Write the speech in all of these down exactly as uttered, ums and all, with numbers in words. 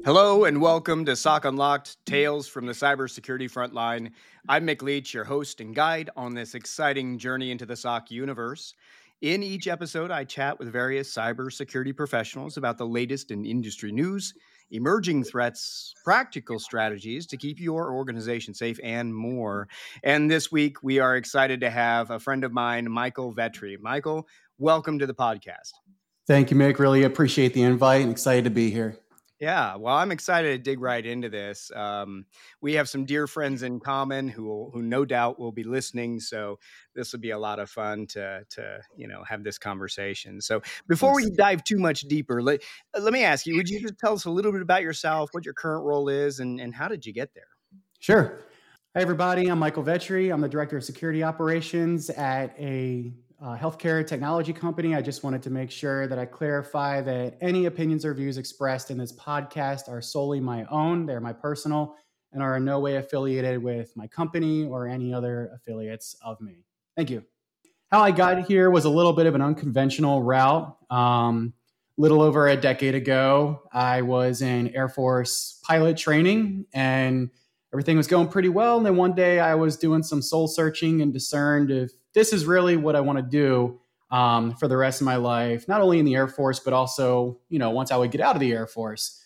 Hello and welcome to S O C Unlocked, Tales from the Cybersecurity Frontline. I'm Mick Leach, your host and guide on this exciting journey into the S O C universe. In each episode, I chat with various cybersecurity professionals about the latest in industry news, emerging threats, practical strategies to keep your organization safe, and more. And this week, we are excited to have a friend of mine, Michael Vetri. Michael, welcome to the podcast. Thank you, Mick. Really appreciate the invite and excited to be here. Yeah, well, I'm excited to dig right into this. Um, we have some dear friends in common who who no doubt will be listening, so this will be a lot of fun to to you know have this conversation. So before we dive too much deeper, let, let me ask you: would you just tell us a little bit about yourself, what your current role is, and and how did you get there? Sure. Hi, everybody. I'm Michael Vetri. I'm the Director of Security Operations at a uh, healthcare technology company. I just wanted to make sure that I clarify that any opinions or views expressed in this podcast are solely my own. They're my personal and are in no way affiliated with my company or any other affiliates of me. Thank you. How I got here was a little bit of an unconventional route. Um, little over a decade ago, I was in Air Force pilot training and everything was going pretty well. And then one day I was doing some soul searching and discerned if this is really what I want to do um, for the rest of my life, not only in the Air Force, but also, you know, once I would get out of the Air Force.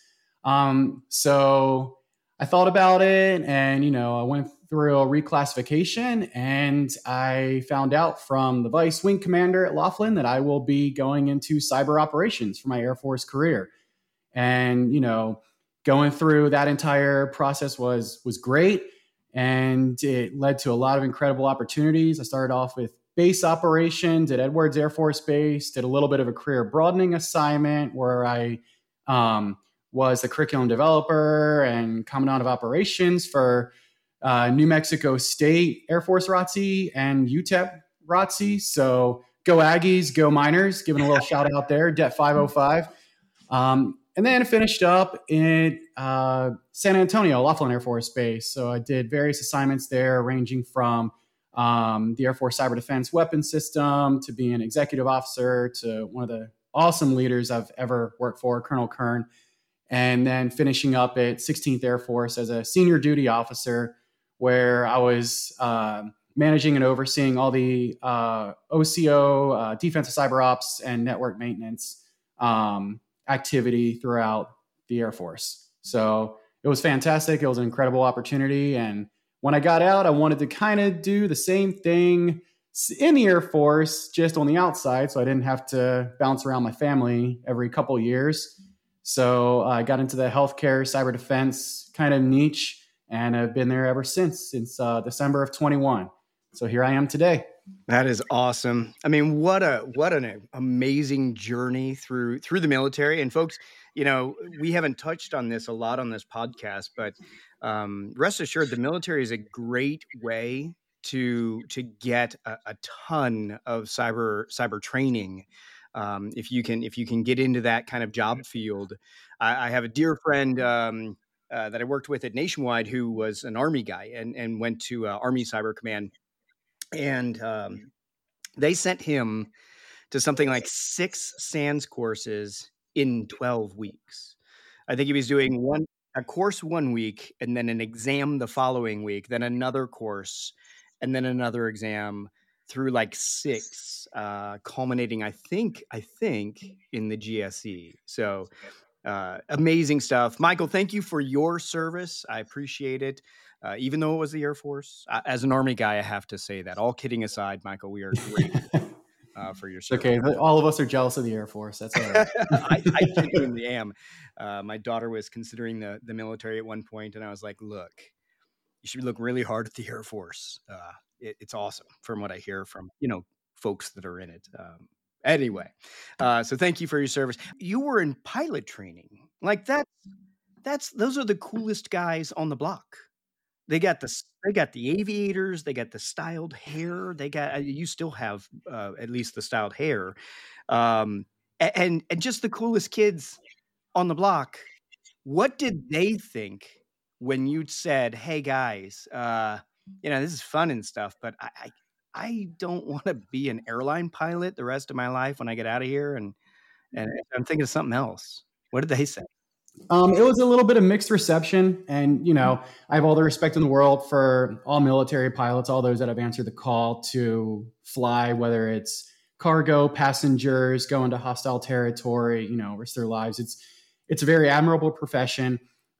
Um, so I thought about it and, you know, I went through a reclassification and I found out from the Vice Wing Commander at Laughlin that I will be going into cyber operations for my Air Force career. And, you know, going through that entire process was was great, and it led to a lot of incredible opportunities. I started off with base operations at Edwards Air Force Base, did a little bit of a career broadening assignment where I um, was the curriculum developer and commandant of operations for uh, New Mexico State Air Force R O T C and U T E P R O T C. So go Aggies, go Miners, giving a little shout out there, Det five oh five. Um, And then I finished up in uh, San Antonio, Laughlin Air Force Base. So I did various assignments there, ranging from um, the Air Force Cyber Defense Weapons System to being an executive officer to one of the awesome leaders I've ever worked for, Colonel Kern. And then finishing up at sixteenth Air Force as a senior duty officer, where I was uh, managing and overseeing all the uh, O C O, uh, defensive cyber ops, and network maintenance um, activity throughout the Air Force. So it was fantastic. It was an incredible opportunity. And when I got out, I wanted to kind of do the same thing in the Air Force, just on the outside. So I didn't have to bounce around my family every couple of years. So I got into the healthcare cyber defense kind of niche, and I've been there ever since, since uh, December of twenty-one. So here I am today. That is awesome. I mean, what a what an amazing journey through through the military. And folks, you know, we haven't touched on this a lot on this podcast, but um, rest assured, the military is a great way to to get a, a ton of cyber cyber training. Um, if you can if you can get into that kind of job field. I, I have a dear friend um, uh, that I worked with at Nationwide who was an Army guy and and went to uh, Army Cyber Command. And um, they sent him to something like six SANS courses in twelve weeks. I think he was doing one a course one week and then an exam the following week, then another course, and then another exam through like six, uh, culminating, I think, I think, in the G S E. So uh, amazing stuff. Michael, thank you for your service. I appreciate it. Uh, even though it was the Air Force, uh, as an Army guy, I have to say that. All kidding aside, Michael, we are grateful uh, for your service. Okay, all of us are jealous of the Air Force. That's all right. I, I genuinely am. Uh, my daughter was considering the, the military at one point, and I was like, look, you should look really hard at the Air Force. Uh, it, it's awesome from what I hear from, you know, folks that are in it. Um, anyway, uh, so thank you for your service. You were in pilot training. Like that, that's, those are the coolest guys on the block. They got the they got the aviators. They got the styled hair. They got you still have uh, at least the styled hair, um, and and just the coolest kids on the block. What did they think when you said, "Hey guys, uh, you know this is fun and stuff, but I I, I don't want to be an airline pilot the rest of my life when I get out of here, and and I'm thinking of something else." What did they say? Um, it was a little bit of mixed reception. And, you know, I have all the respect in the world for all military pilots, all those that have answered the call to fly, whether it's cargo, passengers, go into hostile territory, you know, risk their lives. It's, it's a very admirable profession.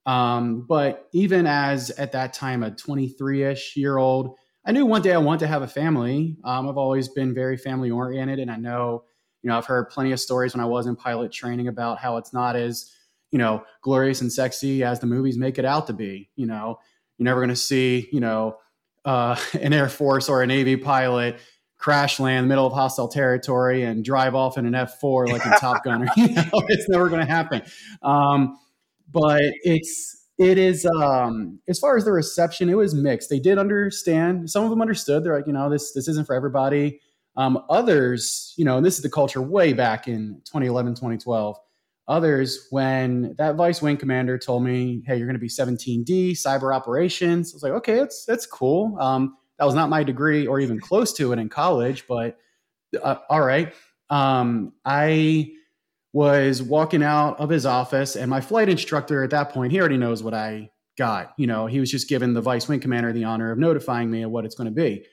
Um, but even as at that time, a twenty-three-ish year old, I knew one day I want to have a family. Um, I've always been very family oriented. And I know, you know, I've heard plenty of stories when I was in pilot training about how it's not as, you know, glorious and sexy as the movies make it out to be. You know, you're never going to see, you know, uh, an Air Force or a Navy pilot crash land in the middle of hostile territory and drive off in an F four like in Top Gun. You know, it's never going to happen. Um, but it's, it is, um, as far as the reception, it was mixed. They did understand. Some of them understood. They're like, you know, this, this isn't for everybody. Um, others, you know, and this is the culture way back in twenty eleven, twenty twelve. Others, when that vice wing commander told me, hey, you're going to be seventeen D, cyber operations, I was like, okay, that's, that's cool. Um, that was not my degree or even close to it in college, but uh, all right. Um, I was walking out of his office and my flight instructor at that point, he already knows what I got. You know, he was just giving the vice wing commander the honor of notifying me of what it's going to be.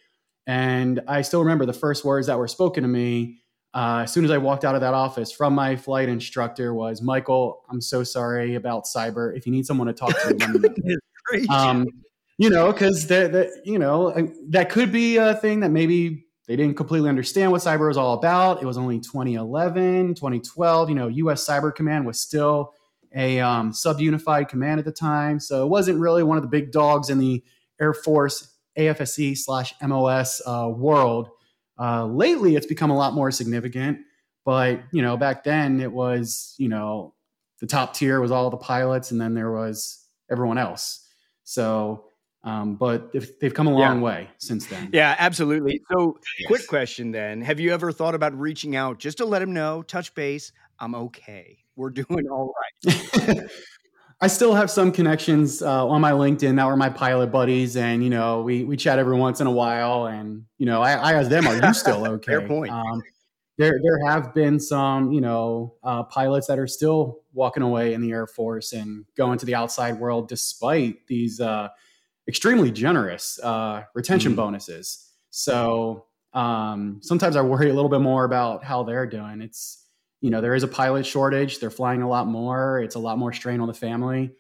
And I still remember the first words that were spoken to me Uh, as soon as I walked out of that office from my flight instructor was, Michael, I'm so sorry about cyber. If you need someone to talk to, let me know. Um, you know, because that, that, you know, that could be a thing that maybe they didn't completely understand what cyber was all about. It was only twenty eleven, twenty twelve. You know, U S Cyber Command was still a um, sub-unified command at the time. So it wasn't really one of the big dogs in the Air Force A F S C slash M O S uh, world. Uh, lately, it's become a lot more significant, but, you know, back then it was, you know, the top tier was all the pilots and then there was everyone else. So, um, but they've, they've come a long yeah. way since then. Yeah, absolutely. So quick question then, have you ever thought about reaching out just to let them know, touch base, I'm okay. We're doing all right. I still have some connections uh, on my LinkedIn that were my pilot buddies, and you know we we chat every once in a while. And you know I, I ask them, "Are you still okay?" Fair point. Um, there there have been some you know uh, pilots that are still walking away in the Air Force and going to the outside world despite these uh, extremely generous uh, retention mm-hmm. bonuses. So um, sometimes I worry a little bit more about how they're doing. It's You know, there is a pilot shortage. They're flying a lot more. It's a lot more strain on the family.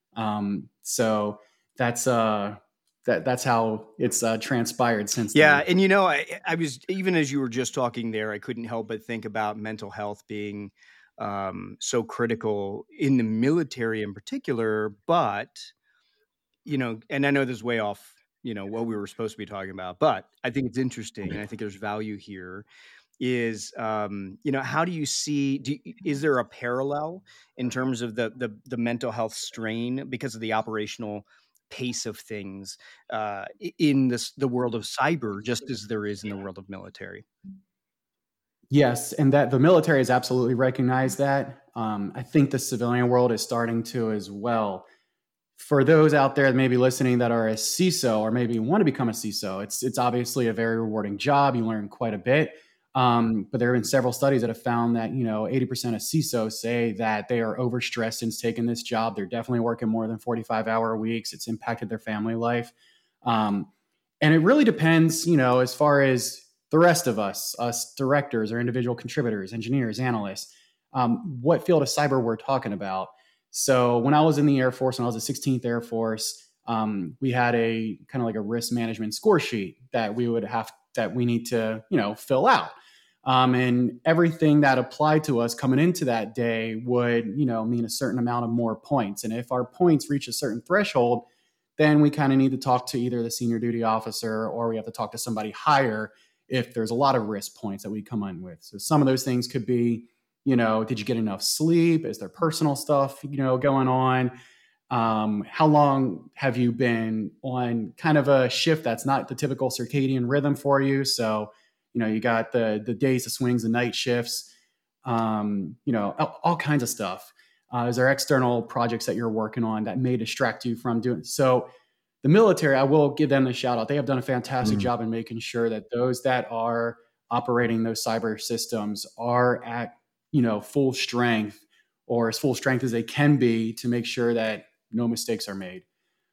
Um, so that's uh, that that's how it's uh, transpired since yeah, then. And you know, I, I was even as you were just talking there, I couldn't help but think about mental health being um, so critical in the military in particular. But you know, and I know this is way off, you know, what we were supposed to be talking about. But I think it's interesting, and I think there's value here. Is um, you know, how do you see? Do, is there a parallel in terms of the the the mental health strain because of the operational pace of things uh, in this the world of cyber, just as there is in the world of military? Yes, and that the military has absolutely recognized that. Um, I think the civilian world is starting to as well. For those out there that may be listening that are a C I S O or maybe want to become a C I S O, it's it's obviously a very rewarding job. You learn quite a bit. Um, but there have been several studies that have found that, you know, eighty percent of C I S Os say that they are overstressed since taking this job. They're definitely working more than forty-five hour weeks. It's impacted their family life. Um, and it really depends, you know, as far as the rest of us, us directors or individual contributors, engineers, analysts, um, what field of cyber we're talking about. So when I was in the Air Force, when I was at sixteenth Air Force, um, we had a kind of like a risk management score sheet that we would have that we need to, you know, fill out. Um, and everything that applied to us coming into that day would, you know, mean a certain amount of more points. And if our points reach a certain threshold, then we kind of need to talk to either the senior duty officer or we have to talk to somebody higher if there's a lot of risk points that we come in with. So some of those things could be, you know, did you get enough sleep? Is there personal stuff, you know, going on? Um, how long have you been on kind of a shift that's not the typical circadian rhythm for you? So, you know, you got the the days, the swings, the night shifts, um, you know, all, all kinds of stuff. Uh, is there external projects that you're working on that may distract you from doing? So the military, I will give them a shout out. They have done a fantastic mm. job in making sure that those that are operating those cyber systems are at, you know, full strength or as full strength as they can be to make sure that no mistakes are made.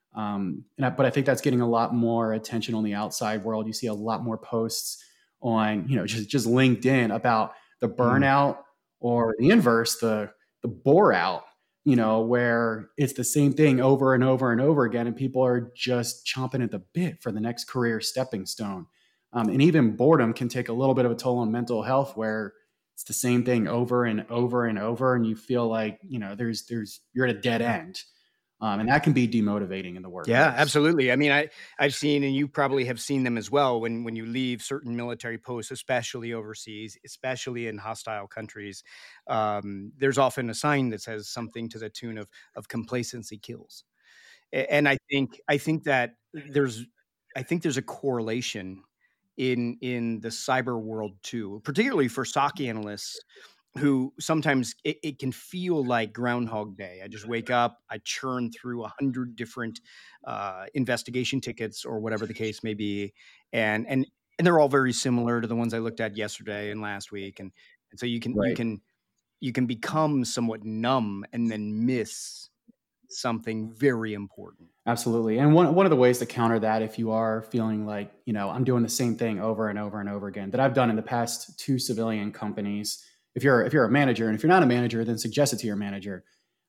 Um, and I, but I think that's getting a lot more attention on the outside world. You see a lot more posts on, you know, just, just LinkedIn about the burnout, mm. or the inverse, the, the bore out, you know, where it's the same thing over and over and over again. And people are just chomping at the bit for the next career stepping stone. Um, and even boredom can take a little bit of a toll on mental health, where it's the same thing over and over and over. And you feel like, you know, there's, there's, you're at a dead end. Um, and that can be demotivating in the workplace. Yeah, absolutely. I mean, I, I've seen, and you probably have seen them as well, when, when you leave certain military posts, especially overseas, especially in hostile countries, um, there's often a sign that says something to the tune of, of complacency kills. And I think, I think that there's, I think there's a correlation in, in the cyber world too, particularly for S O C analysts, who sometimes it, it can feel like Groundhog Day. I just wake up, I churn through a hundred different uh, investigation tickets or whatever the case may be. And, and, and they're all very similar to the ones I looked at yesterday and last week. And, and so you can, right. you can, you can become somewhat numb and then miss something very important. Absolutely. And one, one of the ways to counter that, if you are feeling like, you know, I'm doing the same thing over and over and over again, that I've done in the past two civilian companies, if you're if you're a manager, and if you're not a manager, then suggest it to your manager,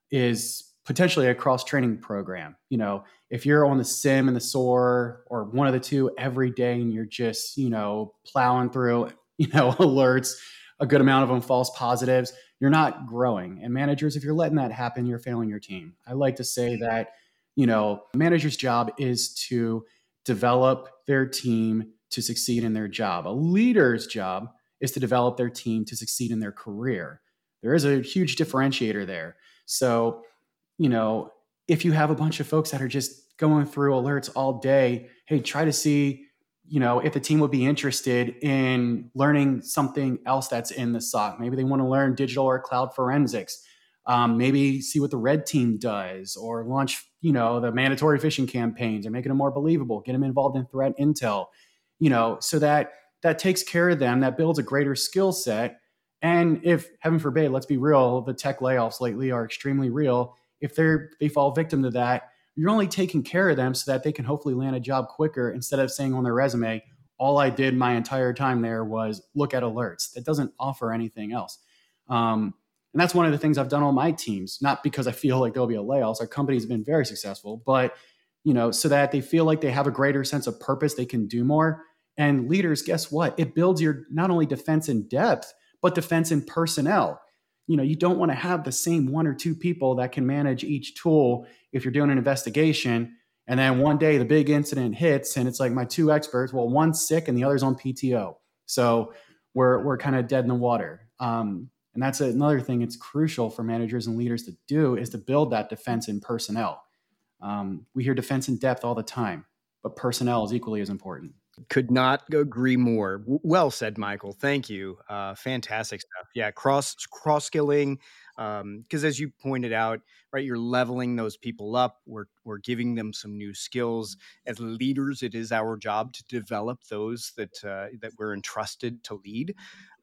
is potentially a cross-training program. You know, if you're on the SIM and the S O A R or one of the two every day, and you're just, you know, plowing through, you know, alerts, a good amount of them false positives, you're not growing. And managers, if you're letting that happen, you're failing your team. I like to say that, you know, a manager's job is to develop their team to succeed in their job. A leader's job is to develop their team to succeed in their career. There is a huge differentiator there. So, you know, if you have a bunch of folks that are just going through alerts all day, hey, try to see, you know, if the team would be interested in learning something else that's in the S O C. Maybe they want to learn digital or cloud forensics. Um, maybe see what the red team does, or launch, you know, the mandatory phishing campaigns, or making them more believable, get them involved in threat intel, you know, so that that takes care of them, that builds a greater skill set. And if, heaven forbid, let's be real, the tech layoffs lately are extremely real. If they're they fall victim to that, you're only taking care of them so that they can hopefully land a job quicker, instead of saying on their resume, all I did my entire time there was look at alerts. That doesn't offer anything else. Um, and that's one of the things I've done on my teams, not because I feel like there'll be a layoffs. Our company's been very successful, but, you know, so that they feel like they have a greater sense of purpose, they can do more. And leaders, guess what? It builds your not only defense in depth, but defense in personnel. You know, you don't want to have the same one or two people that can manage each tool if you're doing an investigation. And then one day the big incident hits, and it's like my two experts, well, one's sick and the other's on P T O. So we're we're kind of dead in the water. Um, and that's another thing it's crucial for managers and leaders to do, is to build that defense in personnel. Um, we hear defense in depth all the time, but personnel is equally as important. Could not agree more. Well said, Michael. Thank you. Uh, fantastic stuff. Yeah, cross cross skilling. Because um, as you pointed out, right, you're leveling those people up. We're we're giving them some new skills. As leaders, it is our job to develop those that uh, that we're entrusted to lead,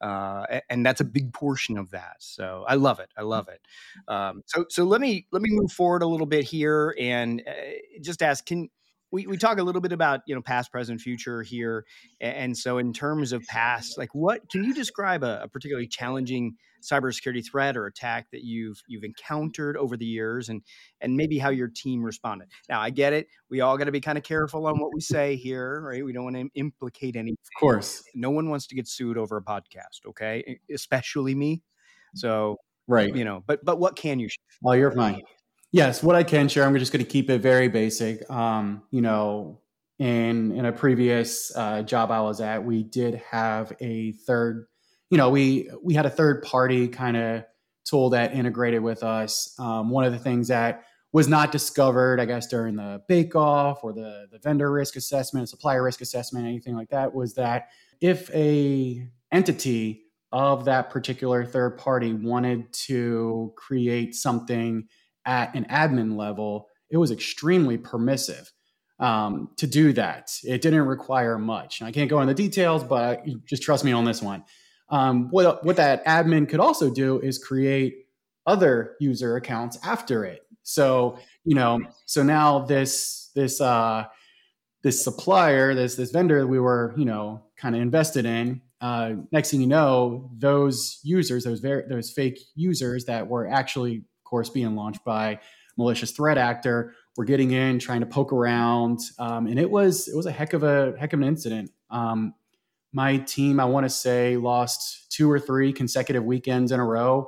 uh, and that's a big portion of that. So I love it. I love it. Um, so so let me let me move forward a little bit here and uh, just ask, can We we talk a little bit about, you know, past, present, future here. And so in terms of past, like what, can you describe a, a particularly challenging cybersecurity threat or attack that you've you've encountered over the years, and and maybe how your team responded? Now, I get it. We all got to be kind of careful on what we say here, right? We don't want to implicate anything. Of course. No one wants to get sued over a podcast, okay? Especially me. So, right. You know, but but what can you share? Oh, you're fine. Yes, what I can share, I'm just going to keep it very basic. Um, you know, in in a previous uh, job I was at, we did have a third, you know, we we had a third party kind of tool that integrated with us. Um, one of the things that was not discovered, I guess, during the bake-off or the, the vendor risk assessment, supplier risk assessment, anything like that, was that if a entity of that particular third party wanted to create something at an admin level, it was extremely permissive um, to do that. It didn't require much. And I can't go into the details, but just trust me on this one. Um, what, what that admin could also do is create other user accounts after it. So, you know, so now this this uh, this supplier, this this vendor we were, you know, kind of invested in. Uh, next thing you know, those users, those ver- those fake users that were actually, of course, being launched by malicious threat actor, were getting in, trying to poke around, um, and it was it was a heck of a heck of an incident. Um, my team, I want to say, lost two or three consecutive weekends in a row.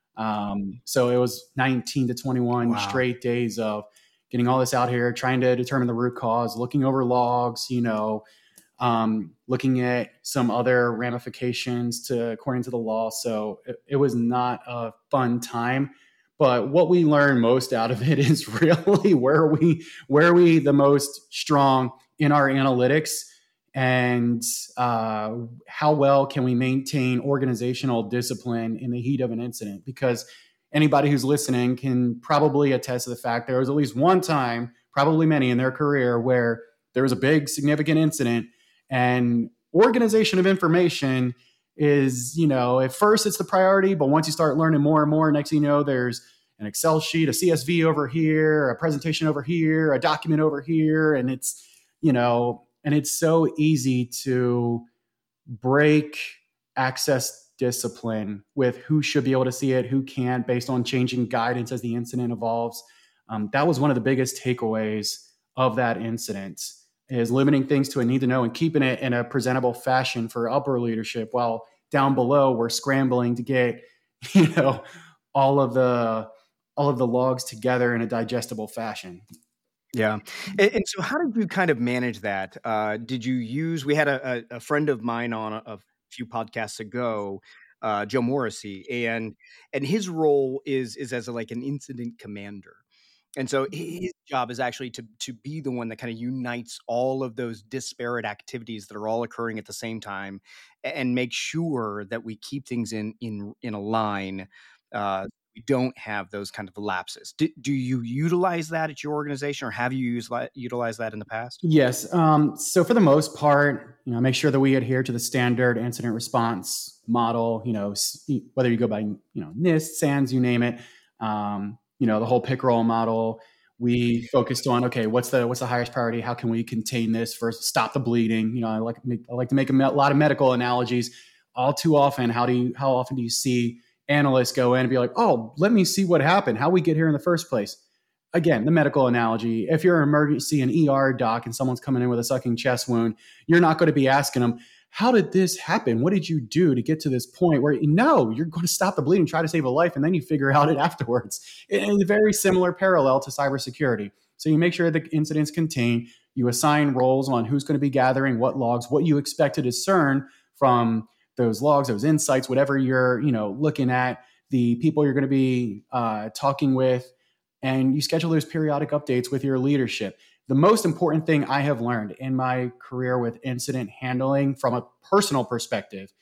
Um, so it was nineteen to twenty-one Wow. straight days of getting all this out here, trying to determine the root cause, looking over logs, you know, um, looking at some other ramifications to according to the law. So it, it was not a fun time. But what we learned most out of it is really where are we where are we the most strong in our analytics, and uh, how well can we maintain organizational discipline in the heat of an incident? Because anybody who's listening can probably attest to the fact there was at least one time, probably many in their career, where there was a big significant incident, and organization of information is, you know, at first it's the priority, but once you start learning more and more, next thing you know, there's an Excel sheet, a C S V over here, a presentation over here, a document over here. And it's, you know, and it's so easy to break access discipline with who should be able to see it, who can't, based on changing guidance as the incident evolves. Um, that was one of the biggest takeaways of that incident, is limiting things to a need to know and keeping it in a presentable fashion for upper leadership, while down below we're scrambling to get, you know, all of the all of the logs together in a digestible fashion. Yeah. And, and so how did you kind of manage that? Uh, did you use, we had a, a, a friend of mine on a, a few podcasts ago, uh, Joe Morrissey, and and his role is is as a, like an incident commander. And so his job is actually to to be the one that kind of unites all of those disparate activities that are all occurring at the same time, and make sure that we keep things in in in a line. Uh, we don't have those kind of lapses. Do, do you utilize that at your organization, or have you used utilized that in the past? Yes. Um, so for the most part, you know, make sure that we adhere to the standard incident response model. You know, whether you go by, you know, NIST, SANS, you name it. Um, you know, the whole pick roll model. We focused on, okay, what's the what's the highest priority? How can we contain this first? Stop the bleeding. You know, I like I like to make a lot of medical analogies. All too often, how do you how often do you see analysts go in and be like, oh, let me see what happened, how we get here in the first place? Again, the medical analogy, if you're an emergency, an E R doc, and someone's coming in with a sucking chest wound, you're not going to be asking them, how did this happen? What did you do to get to this point? Where, no, you're going to stop the bleeding, try to save a life, and then you figure out it afterwards. In a very similar parallel to cybersecurity. So you make sure the incidents contain, you assign roles on who's going to be gathering what logs, what you expect to discern from those logs, those insights, whatever you're, you know, looking at, the people you're going to be uh, talking with, and you schedule those periodic updates with your leadership. The most important thing I have learned in my career with incident handling from a personal perspective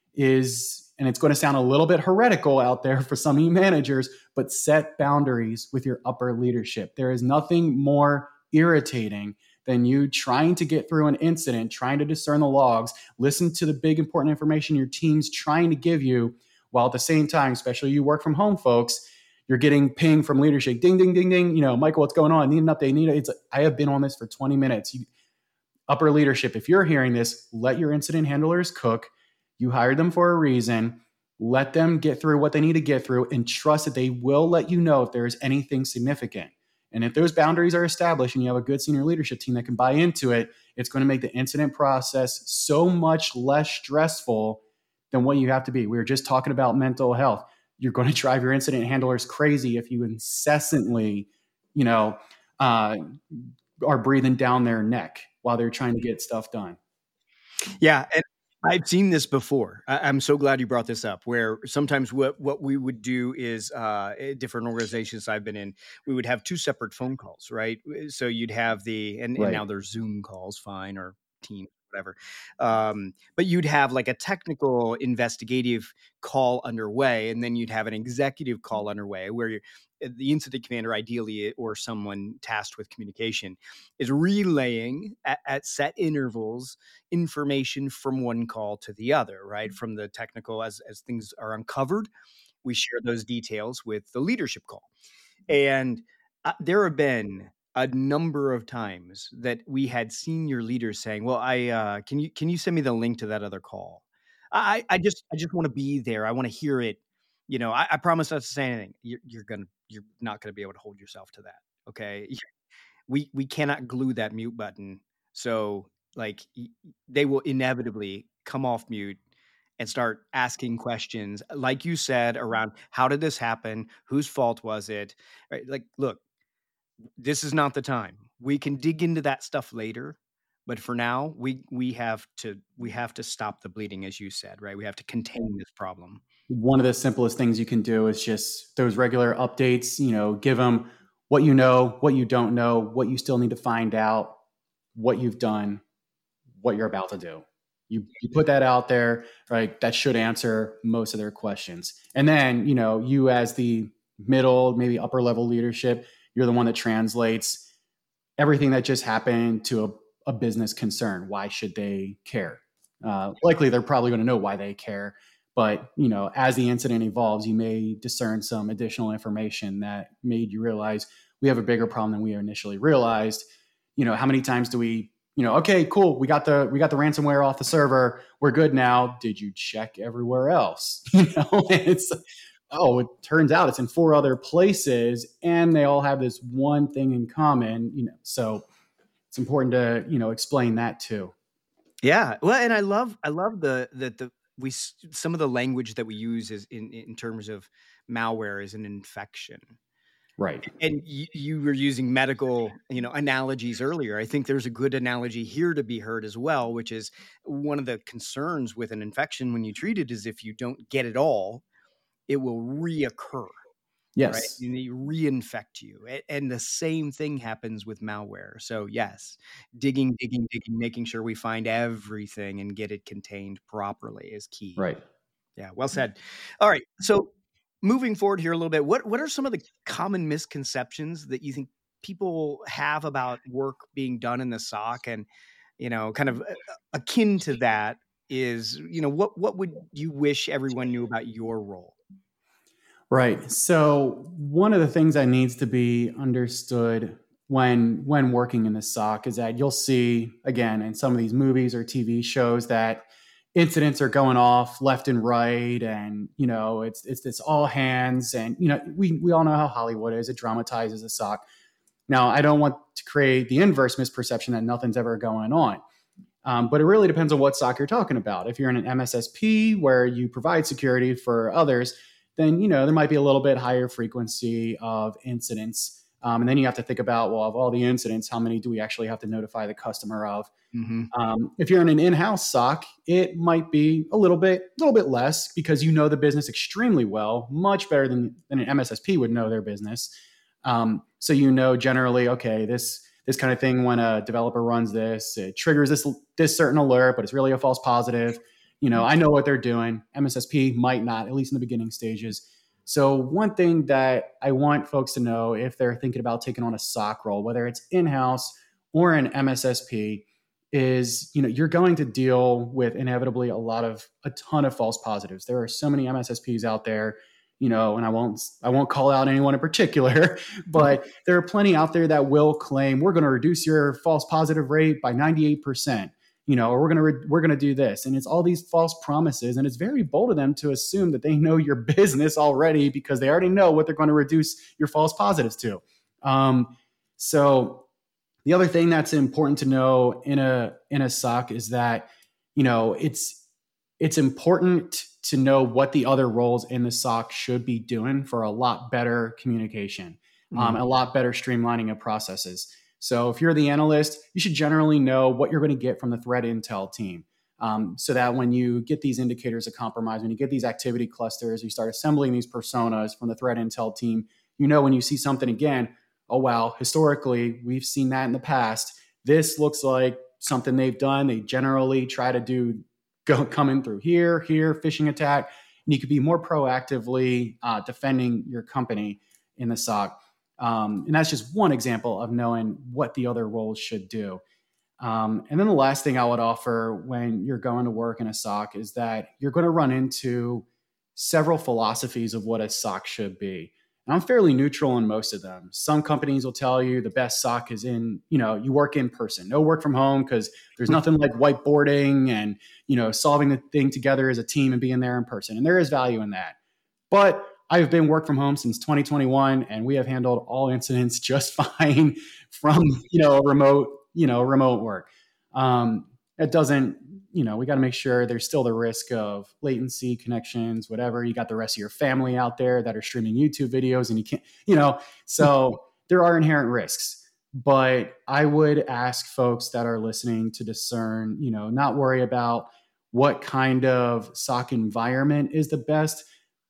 is, and it's going to sound a little bit heretical out there for some of you managers, but set boundaries with your upper leadership. There is nothing more irritating than you trying to get through an incident, trying to discern the logs, listen to the big important information your team's trying to give you, while at the same time, especially you work from home folks, you're getting ping from leadership, ding, ding, ding, ding. You know, Michael, what's going on? I need an update. I need a, it's. I have been on this for twenty minutes. You, upper leadership, if you're hearing this, let your incident handlers cook. You hired them for a reason. Let them get through what they need to get through, and trust that they will let you know if there's anything significant. And if those boundaries are established and you have a good senior leadership team that can buy into it, it's going to make the incident process so much less stressful than what you have to be. We were just talking about mental health. You're going to drive your incident handlers crazy if you incessantly, you know, uh, are breathing down their neck while they're trying to get stuff done. Yeah. And I've seen this before. I- I'm so glad you brought this up, where sometimes what, what we would do is uh, different organizations I've been in, we would have two separate phone calls, right? So you'd have the, and, Right. and now there's Zoom calls, fine, or Teams, whatever. Um, but you'd have like a technical investigative call underway, and then you'd have an executive call underway where you're, the incident commander, ideally, or someone tasked with communication, is relaying at, at set intervals information from one call to the other, right? From the technical, as as things are uncovered, we share those details with the leadership call. And uh, there have been a number of times that we had senior leaders saying, "Well, I uh, can you can you send me the link to that other call? I I just I just want to be there. I want to hear it. You know, I, I promise not to say anything. You're, you're gonna you're not gonna be able to hold yourself to that. Okay, we we cannot glue that mute button. So like they will inevitably come off mute and start asking questions, like you said, around how did this happen? Whose fault was it? Right? Like, look, this is not the time. We can dig into that stuff later, but for now, we we have to we have to stop the bleeding, as you said, right? We have to contain this problem. One of the simplest things you can do is just those regular updates, you know, give them what you know, what you don't know, what you still need to find out, what you've done, what you're about to do. You, you put that out there, right? That should answer most of their questions. And then, you know, you as the middle, maybe upper level leadership, you're the one that translates everything that just happened to a, a business concern. Why should they care? Uh, likely, they're probably going to know why they care. But, you know, as the incident evolves, you may discern some additional information that made you realize we have a bigger problem than we initially realized. You know, how many times do we, you know, okay, cool, we got the we got the ransomware off the server, we're good now. Did you check everywhere else? You know, it's oh, it turns out it's in four other places, and they all have this one thing in common. You know, so it's important to you know explain that too. Yeah, well, and I love I love the that the we some of the language that we use is in in terms of malware is an infection. Right. And you, you were using medical, you know, analogies earlier. I think there's a good analogy here to be heard as well, which is one of the concerns with an infection when you treat it is if you don't get it all, it will reoccur. Yes. Right? And they reinfect you. And the same thing happens with malware. So yes, digging, digging, digging, making sure we find everything and get it contained properly is key. Right. Yeah, well said. All right. So moving forward here a little bit, what, what are some of the common misconceptions that you think people have about work being done in the S O C? And, you know, kind of akin to that is, you know, what, what would you wish everyone knew about your role? Right. So one of the things that needs to be understood when when working in the S O C is that you'll see, again, in some of these movies or T V shows that incidents are going off left and right, and you know it's it's this all hands, and you know we we all know how Hollywood is. It dramatizes the S O C. Now, I don't want to create the inverse misperception that nothing's ever going on, um, but it really depends on what S O C you're talking about. If you're in an M S S P where you provide security for others, then you know there might be a little bit higher frequency of incidents. Um, and then you have to think about, well, of all the incidents, how many do we actually have to notify the customer of? Mm-hmm. Um, if you're in an in-house S O C, it might be a little bit, a little bit less because you know the business extremely well, much better than, than an M S S P would know their business. Um, so you know generally, okay, this this kind of thing when a developer runs this, it triggers this this certain alert, but it's really a false positive. You know, I know what they're doing. M S S P might not, at least in the beginning stages. So one thing that I want folks to know if they're thinking about taking on a S O C role, whether it's in-house or an M S S P, is, you know, you're going to deal with inevitably a lot of, a ton of false positives. There are so many M S S Ps out there, you know, and I won't, I won't call out anyone in particular, but there are plenty out there that will claim we're going to reduce your false positive rate by ninety-eight percent. You know, or we're going to, re- we're going to do this. And it's all these false promises. And it's very bold of them to assume that they know your business already because they already know what they're going to reduce your false positives to. Um, so the other thing that's important to know in a, in a S O C is that, you know, it's, it's important to know what the other roles in the S O C should be doing for a lot better communication, mm-hmm. um, a lot better streamlining of processes. So if you're the analyst, you should generally know what you're going to get from the threat intel team, um, so that when you get these indicators of compromise, when you get these activity clusters, you start assembling these personas from the threat intel team, you know when you see something again, oh, wow, historically, we've seen that in the past. This looks like something they've done. They generally try to do go coming through here, here, phishing attack, and you could be more proactively uh, defending your company in the S O C. Um, and that's just one example of knowing what the other roles should do. Um, and then the last thing I would offer when you're going to work in a S O C is that you're going to run into several philosophies of what a S O C should be. And I'm fairly neutral on most of them. Some companies will tell you the best S O C is in, you know, you work in person, no work from home, because there's nothing like whiteboarding and, you know, solving the thing together as a team and being there in person. And there is value in that. But I've been work from home since twenty twenty-one, and we have handled all incidents just fine from, you know, remote, you know, remote work. Um, it doesn't, you know, we got to make sure there's still the risk of latency, connections, whatever. You got the rest of your family out there that are streaming YouTube videos and you can't, you know, so there are inherent risks. But I would ask folks that are listening to discern, you know, not worry about what kind of S O C environment is the best,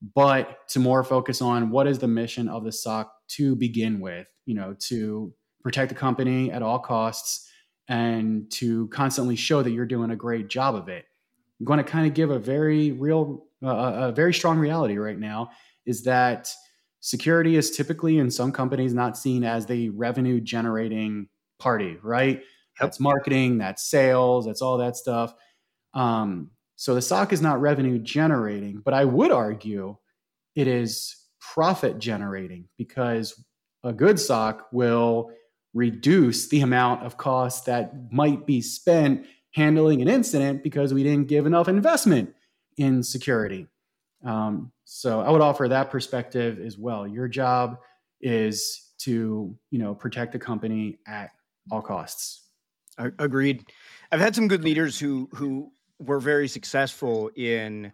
but to more focus on what is the mission of the S O C to begin with, you know, to protect the company at all costs and to constantly show that you're doing a great job of it. I'm going to kind of give a very real, uh, a very strong reality right now is that security is typically in some companies not seen as the revenue generating party, right? Yep. That's marketing, that's sales, that's all that stuff. Um, so the S O C is not revenue generating, but I would argue it is profit generating because a good S O C will reduce the amount of costs that might be spent handling an incident because we didn't give enough investment in security. Um, so I would offer that perspective as well. Your job is to, you know, protect the company at all costs. Agreed. I've had some good leaders who who were very successful in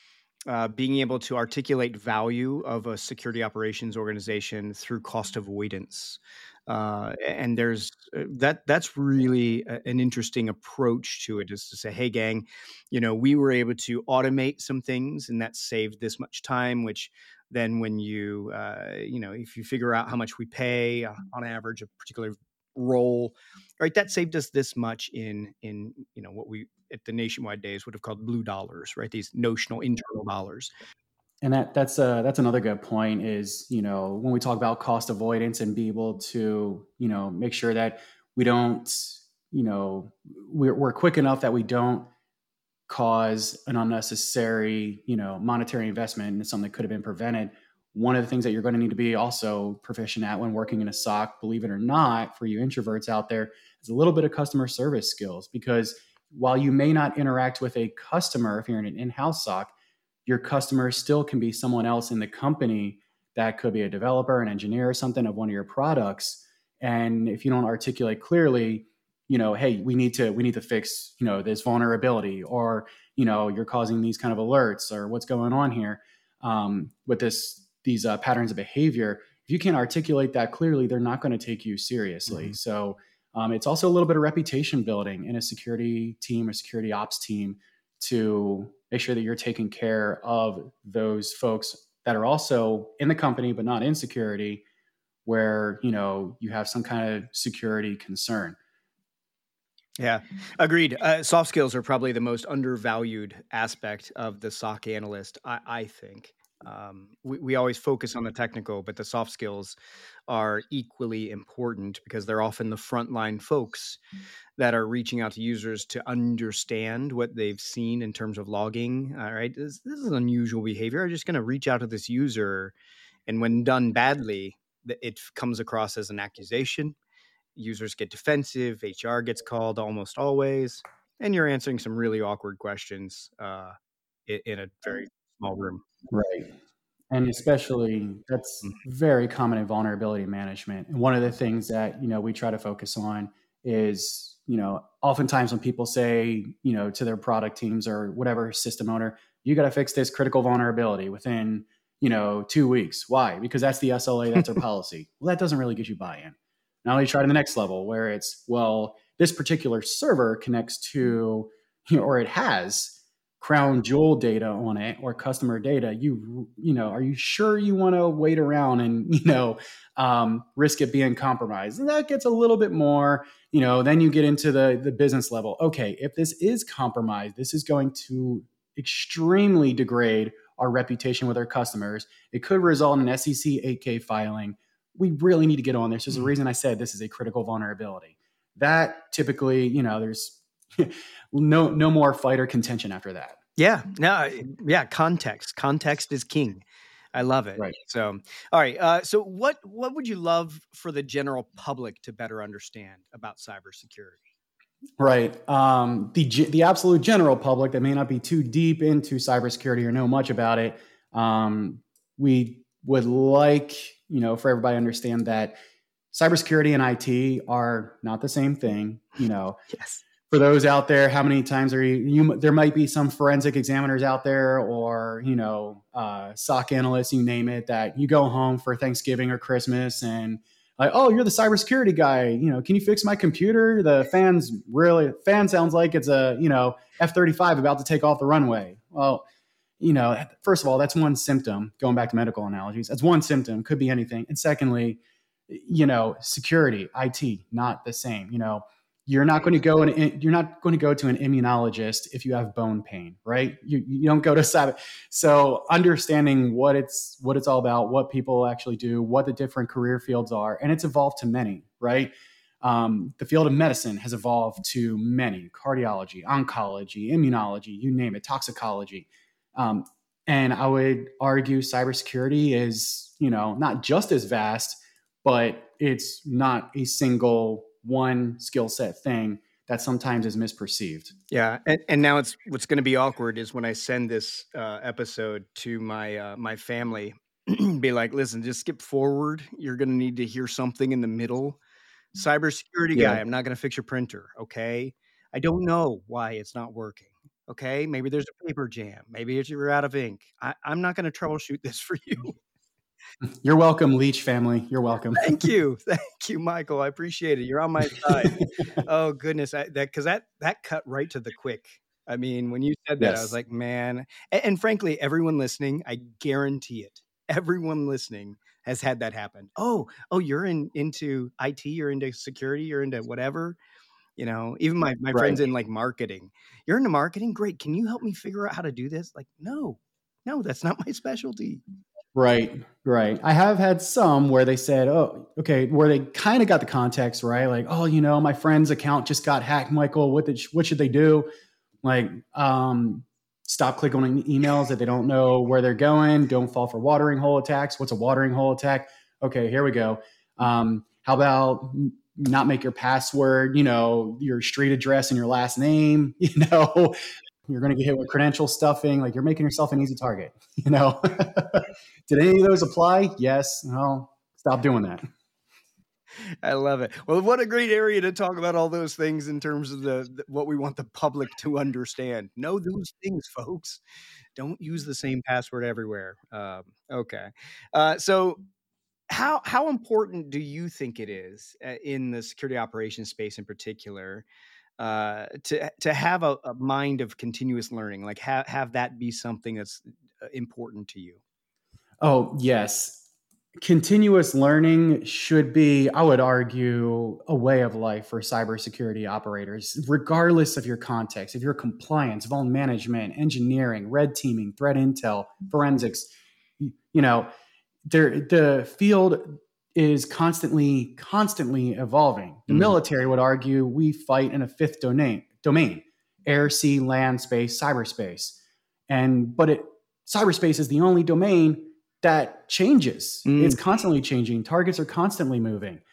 uh, being able to articulate value of a security operations organization through cost avoidance. Uh, and there's uh, that that's really a, an interesting approach to it, is to say, hey, gang, you know, we were able to automate some things and that saved this much time, which then when you, uh, you know, if you figure out how much we pay uh, on average a particular role, right, that saved us this much in, in, you know, what we at the Nationwide days would have called blue dollars, right? These notional internal dollars. And that that's uh, that's another good point is, you know, when we talk about cost avoidance and be able to, you know, make sure that we don't, you know, we're, we're quick enough that we don't cause an unnecessary, you know, monetary investment in something that could have been prevented. One of the things that you're going to need to be also proficient at when working in a S O C, believe it or not, for you introverts out there, is a little bit of customer service skills. Because while you may not interact with a customer if you're in an in-house S O C, your customer still can be someone else in the company that could be a developer, an engineer, or something of one of your products. And if you don't articulate clearly, you know, hey, we need to we need to fix, you know, this vulnerability, or, you know, you're causing these kind of alerts, or what's going on here um, with this these uh, patterns of behavior. If you can't articulate that clearly, they're not going to take you seriously. Mm-hmm. So um, it's also a little bit of reputation building in a security team or security ops team to make sure that you're taking care of those folks that are also in the company, but not in security, where, you know, you have some kind of security concern. Yeah, agreed. Uh, soft skills are probably the most undervalued aspect of the S O C analyst, I, I think. Um, we, we always focus on the technical, but the soft skills are equally important because they're often the frontline folks that are reaching out to users to understand what they've seen in terms of logging. All right, this, this is unusual behavior. I'm just going to reach out to this user, and when done badly, it comes across as an accusation. Users get defensive. H R gets called almost always, and you're answering some really awkward questions uh, in, in a very small room. Right. And especially that's very common in vulnerability management. And one of the things that, you know, we try to focus on is, you know, oftentimes when people say, you know, to their product teams or whatever system owner, you got to fix this critical vulnerability within, you know, two weeks. Why? Because that's the S L A, that's our policy. Well, that doesn't really get you buy-in. Now you try to the next level where it's, well, this particular server connects to, you know, or it has crown jewel data on it or customer data. You, you know, are you sure you want to wait around and, you know, um, risk it being compromised? And that gets a little bit more, you know, then you get into the, the business level. Okay, if this is compromised, this is going to extremely degrade our reputation with our customers. It could result in an S E C eight K filing. We really need to get on this. There's a reason I said this is a critical vulnerability. That typically, you know, there's no no more fight or contention after that. Yeah, no, yeah, context. Context is king. I love it. Right. So, all right. Uh, so, what what would you love for the general public to better understand about cybersecurity? Right. Um, the the absolute general public that may not be too deep into cybersecurity or know much about it, um, we would like, you know, for everybody to understand that cybersecurity and I T are not the same thing. You know, Yes. For those out there, how many times are you, you there might be some forensic examiners out there, or, you know, uh, S O C analysts, you name it, that you go home for Thanksgiving or Christmas and like, oh, you're the cybersecurity guy. You know, can you fix my computer? The fans really, fan sounds like it's a, you know, F thirty-five about to take off the runway. Well, you know, first of all, that's one symptom, going back to medical analogies. That's one symptom, could be anything. And secondly, you know, security, I T, not the same. You know, you're not going to go and you're not going to go to an immunologist if you have bone pain, right? You, you don't go to cyber. So understanding what it's what it's all about, what people actually do, what the different career fields are, and it's evolved to many, right? Um, the field of medicine has evolved to many: cardiology, oncology, immunology, you name it, toxicology. Um, and I would argue cybersecurity is, you know, not just as vast, but it's not a single one skill set thing that sometimes is misperceived. Yeah, and, and now it's what's going to be awkward is when I send this uh, episode to my uh, my family, be like, listen, just skip forward. You're going to need to hear something in the middle. Cybersecurity Yeah. guy, I'm not going to fix your printer. Okay, I don't know why it's not working. Okay, maybe there's a paper jam. Maybe it's you're out of ink. I, I'm not going to troubleshoot this for you. You're welcome, Leach family. You're welcome. Thank you, thank you, Michael. I appreciate it. You're on my side. Oh goodness, I, that because that that cut right to the quick. I mean, when you said that, I was Yes. like, man. And, and frankly, everyone listening, I guarantee it. Everyone listening has had that happen. Oh, oh, you're in into I T, you're into security, you're into whatever. You know, even my my Right. friends in like marketing. You're into marketing, great. Can you help me figure out how to do this? Like, no, no, that's not my specialty. Right, right. I have had some where they said, oh, okay, where they kind of got the context right. Like, oh, you know, my friend's account just got hacked, Michael. What did, what should they do? Like, um, stop clicking on emails that they don't know where they're going. Don't fall for watering hole attacks. What's a watering hole attack? Okay, here we go. Um, how about not make your password, you know, your street address and your last name, you know, you're going to get hit with credential stuffing. Like, you're making yourself an easy target, you know? Did any of those apply? Yes. Well, stop doing that. I love it. Well, what a great area to talk about all those things in terms of the, the what we want the public to understand. Know those things, folks. Don't use the same password everywhere. Um, okay. Uh, so how how important do you think it is uh, in the security operations space in particular uh, to to have a, a mind of continuous learning? Like have have that be something that's important to you? Oh, yes. Continuous learning should be, I would argue, a way of life for cybersecurity operators, regardless of your context, if you're compliance, vuln management, engineering, red teaming, threat intel, forensics. You know, there, the field is constantly, constantly evolving. The Mhm. military would argue we fight in a fifth domain, domain, air, sea, land, space, cyberspace. And, but it, cyberspace is the only domain that changes. Mm. It's constantly changing. Targets are constantly moving.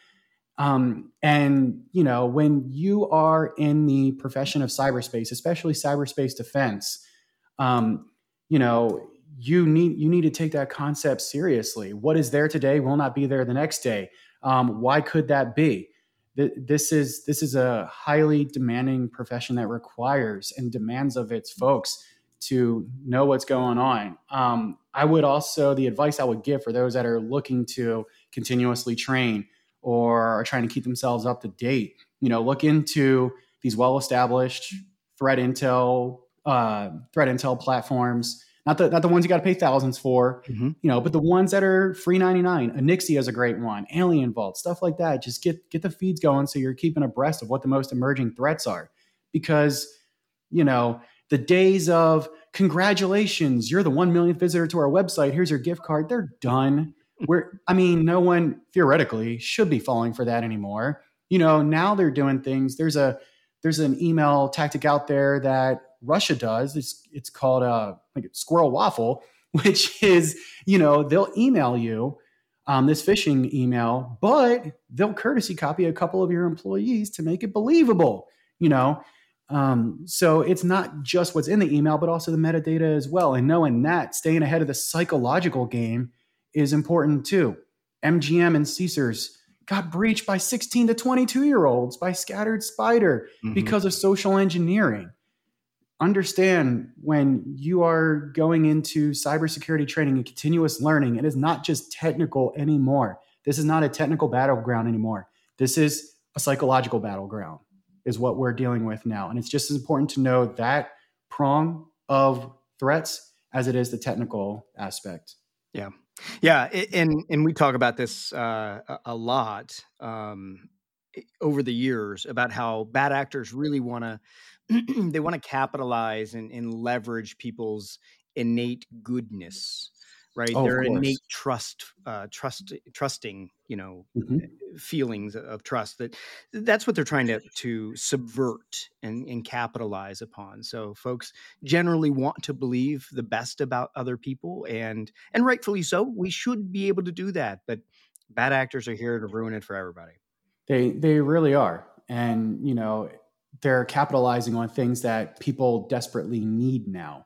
Um, and, you know, when you are in the profession of cyberspace, especially cyberspace defense, um, you know, you need, you need to take that concept seriously. What is there today will not be there the next day. Um, why could that be? Th- This is, this is a highly demanding profession that requires and demands of its folks to know what's going on. Um, I would also, the advice I would give for those that are looking to continuously train or are trying to keep themselves up to date, you know, look into these well-established threat intel, uh, threat intel platforms, not the, not the ones you got to pay thousands for, Mhm. you know, but the ones that are free ninety-nine. Anixia is a great one, Alien Vault, stuff like that. Just get, get the feeds going so you're keeping abreast of what the most emerging threats are. Because, you know, the days of congratulations, you're the one millionth visitor to our website, here's your gift card, they're done. We're, I mean, no one theoretically should be falling for that anymore. You know, now they're doing things. There's a there's an email tactic out there that Russia does. It's it's called uh, like Squirrel Waffle, which is, you know, they'll email you um, this phishing email, but they'll courtesy copy a couple of your employees to make it believable, you know. Um, so it's not just what's in the email, but also the metadata as well. And knowing that, staying ahead of the psychological game is important too. M G M and Caesars got breached by sixteen to twenty-two year olds by Scattered Spider mm-hmm. because of social engineering. Understand when you are going into cybersecurity training and continuous learning, it is not just technical anymore. This is not a technical battleground anymore. This is a psychological battleground, is what we're dealing with now. And it's just as important to know that prong of threats as it is the technical aspect. Yeah. Yeah. And, and we talk about this uh, a lot um, over the years about how bad actors really want to, they want to capitalize and, and leverage people's innate goodness, right? Oh, Their innate trust, uh, trust, trusting, you know, mm-hmm. feelings of trust. That that's what they're trying to to subvert and, and capitalize upon. So folks generally want to believe the best about other people, and and rightfully so. We should be able to do that, but bad actors are here to ruin it for everybody. They they really are, and you know, they're capitalizing on things that people desperately need now.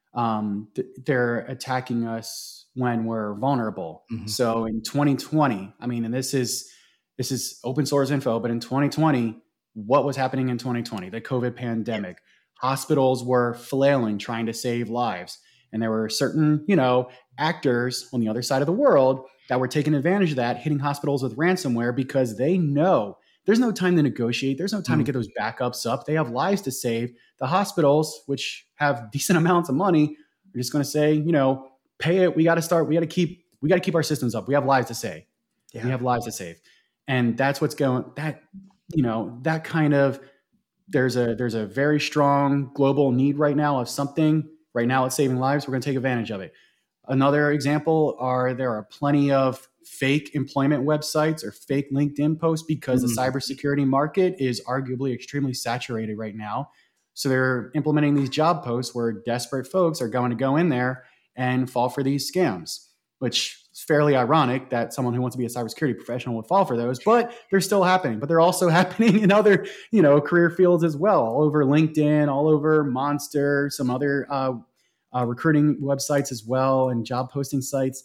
Um, th- they're attacking us when we're vulnerable. Mm-hmm. So in twenty twenty, I mean, and this is this is open source info, but in twenty twenty, what was happening in twenty twenty? The COVID pandemic. Yeah. Hospitals were flailing, trying to save lives. And there were certain, you know, actors on the other side of the world that were taking advantage of that, hitting hospitals with ransomware because they know there's no time to negotiate. There's no time mm. to get those backups up. They have lives to save. The hospitals, which have decent amounts of money, are just going to say, you know, pay it. We got to start. We got to keep. We got to keep our systems up. We have lives to save. Yeah. We have lives to save, and that's what's going. That you know, that kind of there's a there's a very strong global need right now of something. Right now, it's saving lives. We're going to take advantage of it. Another example are there are plenty of fake employment websites or fake LinkedIn posts because mm-hmm. the cybersecurity market is arguably extremely saturated right now. So they're implementing these job posts where desperate folks are going to go in there and fall for these scams, which is fairly ironic that someone who wants to be a cybersecurity professional would fall for those, but they're still happening. But they're also happening in other, you know, career fields as well, all over LinkedIn, all over Monster, some other uh, uh, recruiting websites as well, and job posting sites.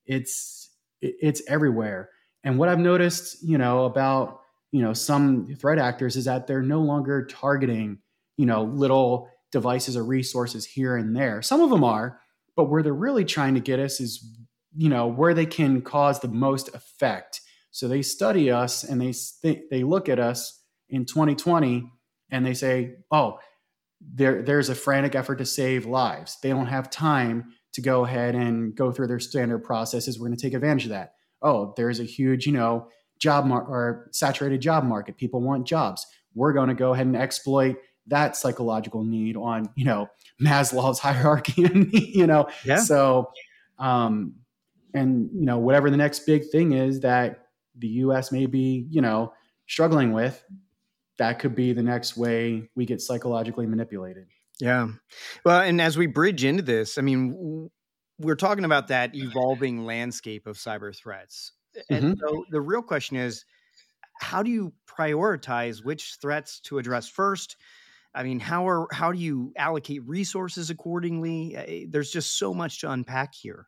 It's it's everywhere. And what I've noticed, you know, about, you know, some threat actors is that they're no longer targeting, you know, little devices or resources here and there. Some of them are, but where they're really trying to get us is, you know, where they can cause the most effect. So they study us and they th- they look at us in twenty twenty and they say, oh, there there's a frantic effort to save lives. They don't have time to go ahead and go through their standard processes. We're going to take advantage of that. Oh, there's a huge, you know, job mar- or saturated job market. People want jobs. We're going to go ahead and exploit that psychological need on, you know, Maslow's hierarchy, and you know, yeah. so, um, and you know, whatever the next big thing is that the U S may be, you know, struggling with, that could be the next way we get psychologically manipulated. Yeah. Well, and as we bridge into this, I mean, we're talking about that evolving landscape of cyber threats. And mm-hmm. so the real question is, how do you prioritize which threats to address first? I mean, how are how do you allocate resources accordingly? There's just so much to unpack here.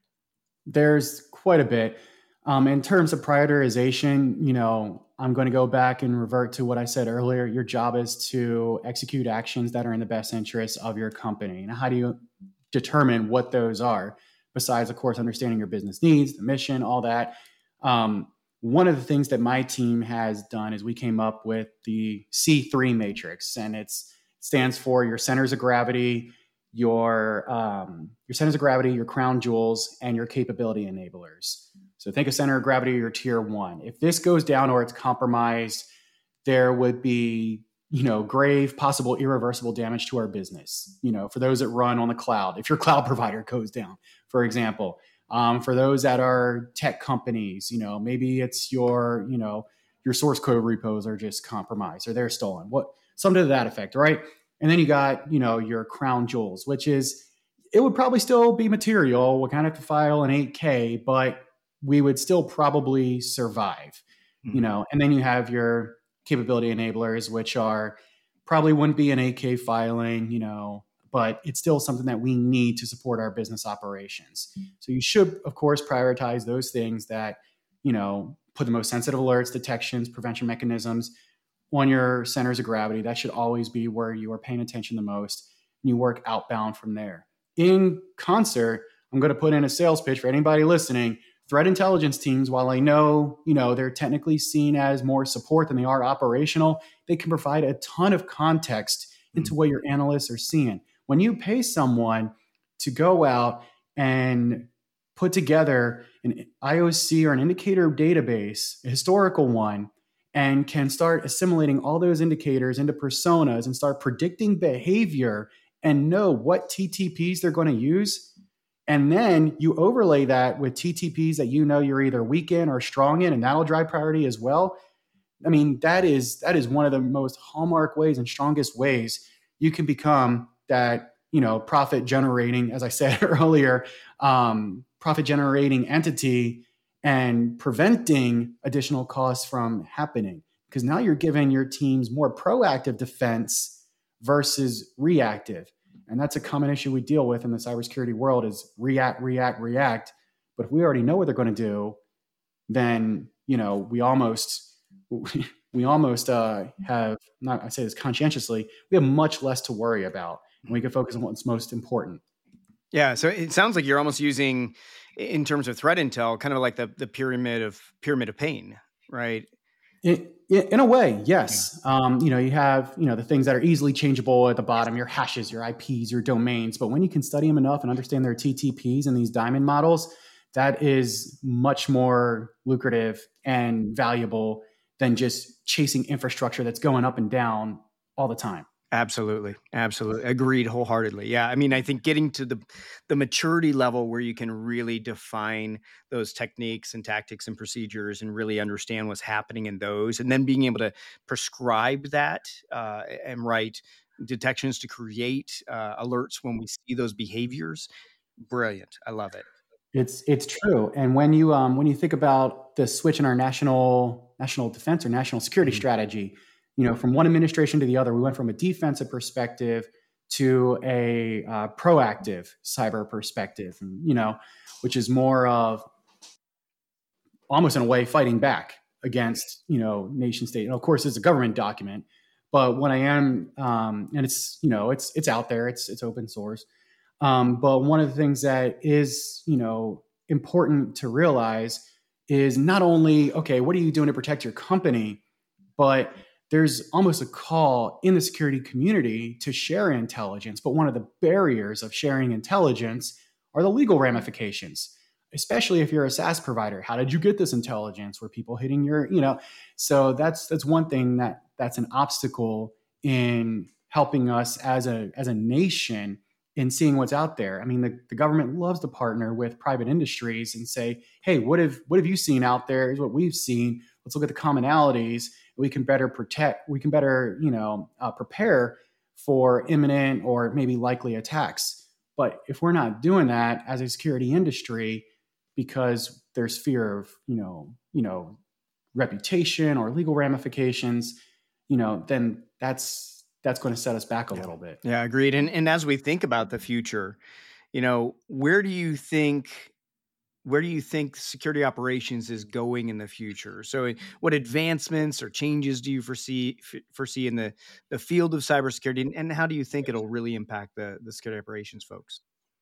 There's quite a bit. Um, in terms of prioritization, you know, I'm going to go back and revert to what I said earlier. Your job is to execute actions that are in the best interest of your company. And how do you determine what those are? Besides, of course, understanding your business needs, the mission, all that. Um, one of the things that my team has done is we came up with the C three matrix, and it's, it stands for your centers of gravity, your um, your centers of gravity, your crown jewels, and your capability enablers. So think of center of gravity, your tier one. If this goes down or it's compromised, there would be, you know, grave, possible irreversible damage to our business. You know, for those that run on the cloud, if your cloud provider goes down, for example, um, for those that are tech companies, you know, maybe it's your, you know, your source code repos are just compromised or they're stolen. What, something to that effect, right? And then you got, you know, your crown jewels, which is, it would probably still be material. We'll kind of have to file an eight K, but we would still probably survive, mm-hmm. you know. And then you have your capability enablers, which are probably wouldn't be an eight K filing, you know, but it's still something that we need to support our business operations. So you should, of course, prioritize those things that, you know, put the most sensitive alerts, detections, prevention mechanisms on your centers of gravity. That should always be where you are paying attention the most. And you work outbound from there. In concert, I'm going to put in a sales pitch for anybody listening. Threat intelligence teams, while I know, you know, they're technically seen as more support than they are operational, they can provide a ton of context into what your analysts are seeing. When you pay someone to go out and put together an I O C or an indicator database, a historical one, and can start assimilating all those indicators into personas and start predicting behavior and know what T T Ps they're going to use. And then you overlay that with T T Ps that you know you're either weak in or strong in, and that'll drive priority as well. I mean, that is that is one of the most hallmark ways and strongest ways you can become that, you know, profit generating, as I said earlier, um, profit generating entity and preventing additional costs from happening. Because now you're giving your teams more proactive defense versus reactive. And that's a common issue we deal with in the cybersecurity world is react, react, react. But if we already know what they're going to do, then, you know, we almost, we almost uh, have, not I say this conscientiously, we have much less to worry about. And we can focus on what's most important. Yeah. So it sounds like you're almost using, in terms of threat intel, kind of like the, the pyramid of pyramid of pain, right? It, In a way, yes. Yeah. Um, you know, you have, you know, the things that are easily changeable at the bottom, your hashes, your I Ps, your domains. But when you can study them enough and understand their T T Ps and these diamond models, that is much more lucrative and valuable than just chasing infrastructure that's going up and down all the time. Absolutely. Absolutely. Agreed wholeheartedly. Yeah. I mean, I think getting to the the maturity level where you can really define those techniques and tactics and procedures and really understand what's happening in those, and then being able to prescribe that uh, and write detections to create uh, alerts when we see those behaviors. Brilliant. I love it. It's it's true. And when you um, when you think about the switch in our national national defense or national security mm-hmm. strategy, you know, from one administration to the other, we went from a defensive perspective to a uh, proactive cyber perspective, and, you know, which is more of almost in a way fighting back against, you know, nation state. And of course, it's a government document, but when I am, um, and it's, you know, it's it's out there, it's it's open source. Um, but one of the things that is, you know, important to realize is not only, okay, what are you doing to protect your company, but there's almost a call in the security community to share intelligence. But one of the barriers of sharing intelligence are the legal ramifications, especially if you're a SaaS provider. How did you get this intelligence? Were people hitting your, you know, so that's, that's one thing that that's an obstacle in helping us as a, as a nation in seeing what's out there. I mean, the, the government loves to partner with private industries and say, hey, what have, what have you seen out there? Here's what we've seen. Let's look at the commonalities. We can better protect, we can better, you know, uh, prepare for imminent or maybe likely attacks. But if we're not doing that as a security industry, because there's fear of, you know, you know, reputation or legal ramifications, you know, then that's, that's going to set us back a yeah. little bit. Yeah, agreed. And and as we think about the future, you know, where do you think Where do you think security operations is going in the future? So what advancements or changes do you foresee f- foresee in the, the field of cybersecurity, and, and how do you think it'll really impact the, the security operations folks?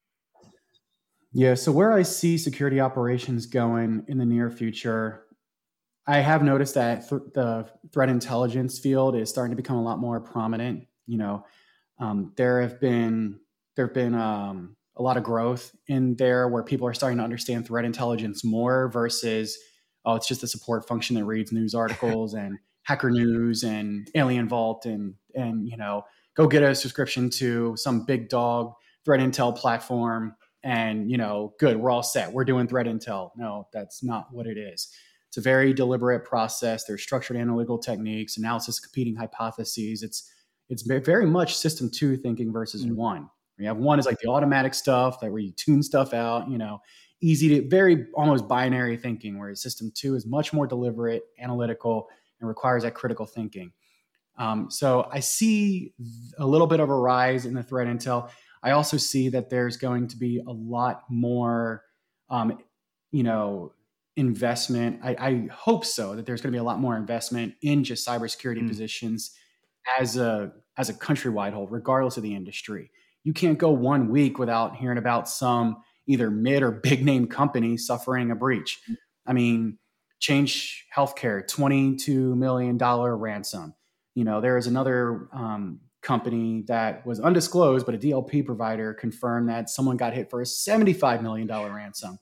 Yeah, so where I see security operations going in the near future, I have noticed that th- the threat intelligence field is starting to become a lot more prominent. You know, um, there have been there have been um, a lot of growth in there where people are starting to understand threat intelligence more versus, oh, it's just a support function that reads news articles and Hacker News and Alien Vault and, and, you know, go get a subscription to some big dog threat intel platform and, you know, good, we're all set. We're doing threat intel. No, that's not what it is. It's a very deliberate process. There's structured analytical techniques, analysis of competing hypotheses. It's, it's very much system two thinking versus Mm. one. You have one is like the automatic stuff that where you tune stuff out, you know, easy to very almost binary thinking, whereas system two is much more deliberate, analytical, and requires that critical thinking. Um, so I see a little bit of a rise in the threat intel. I also see that there's going to be a lot more, um, you know, investment. I, I hope so that there's going to be a lot more investment in just cybersecurity mm. positions as a as a countrywide whole, regardless of the industry. You can't go one week without hearing about some either mid or big name company suffering a breach. I mean, Change Healthcare, twenty-two million dollars ransom. You know, there is another um, company that was undisclosed, but a D L P provider confirmed that someone got hit for a seventy-five million dollars ransom.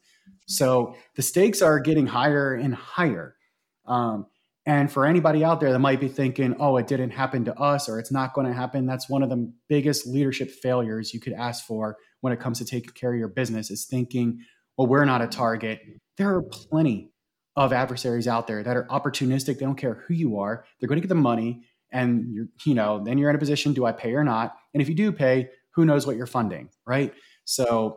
So the stakes are getting higher and higher. Um, and for anybody out there that might be thinking, oh, it didn't happen to us or it's not going to happen, that's one of the biggest leadership failures you could ask for when it comes to taking care of your business is thinking, well, we're not a target. There are plenty of adversaries out there that are opportunistic. They don't care who you are. They're going to get the money. And you're, you know, then you're in a position, do I pay or not? And if you do pay, who knows what you're funding, right? So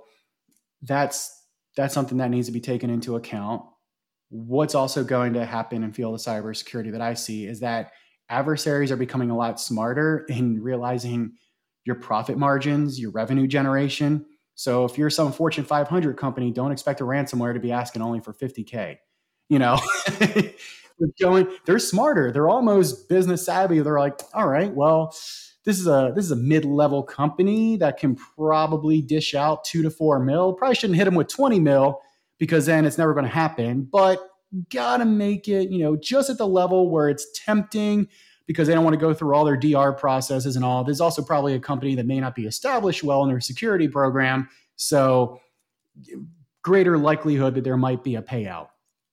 that's that's something that needs to be taken into account. What's also going to happen in field of cybersecurity that I see is that adversaries are becoming a lot smarter in realizing your profit margins, your revenue generation. So if you're some Fortune five hundred company, don't expect a ransomware to be asking only for fifty K. You know, they're going, they're smarter. They're almost business savvy. They're like, all right, well, this is a this is a mid-level company that can probably dish out two to four mil. Probably shouldn't hit them with twenty mil because then it's never going to happen. But gotta make it, you know, just at the level where it's tempting because they don't want to go through all their D R processes and all. There's also probably a company that may not be established well in their security program, so greater likelihood that there might be a payout.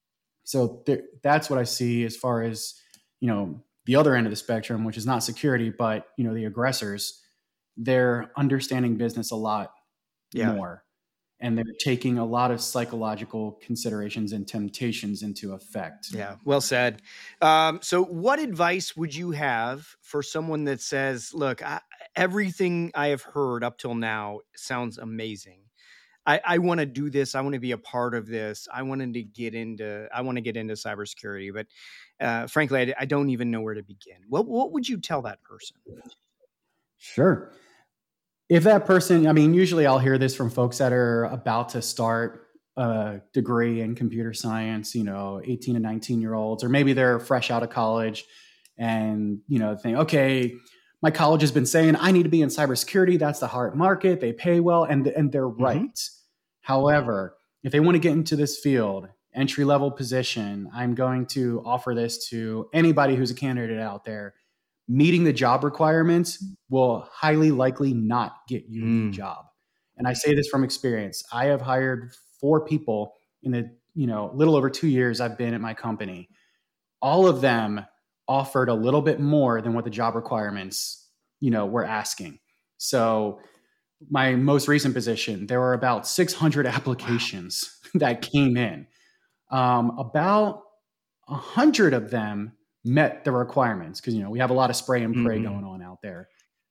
So there, that's what I see as far as, you know, the other end of the spectrum, which is not security, but, you know, the aggressors, they're understanding business a lot yeah. more. And they're taking a lot of psychological considerations and temptations into effect. Yeah, well said. Um, so what advice would you have for someone that says, look, I, everything I have heard up till now sounds amazing. I, I want to do this. I want to be a part of this. I wanted to get into, I want to get into cybersecurity, but uh, frankly, I, I don't even know where to begin. What, what would you tell that person? Sure. If that person, I mean, usually I'll hear this from folks that are about to start a degree in computer science, you know, eighteen and nineteen year olds, or maybe they're fresh out of college and, you know, think, okay, my college has been saying I need to be in cybersecurity. That's the hard market. They pay well, and, and they're right. Mm-hmm. However, if they want to get into this field, entry level position, I'm going to offer this to anybody who's a candidate out there. Meeting the job requirements will highly likely not get you mm. the job. And I say this from experience. I have hired four people in the, you know, little over two years I've been at my company. All of them offered a little bit more than what the job requirements, you know, were asking. So my most recent position, there were about six hundred applications wow. that came in. Um, about one hundred of them met the requirements because, you know, we have a lot of spray and pray mm-hmm. going on out there.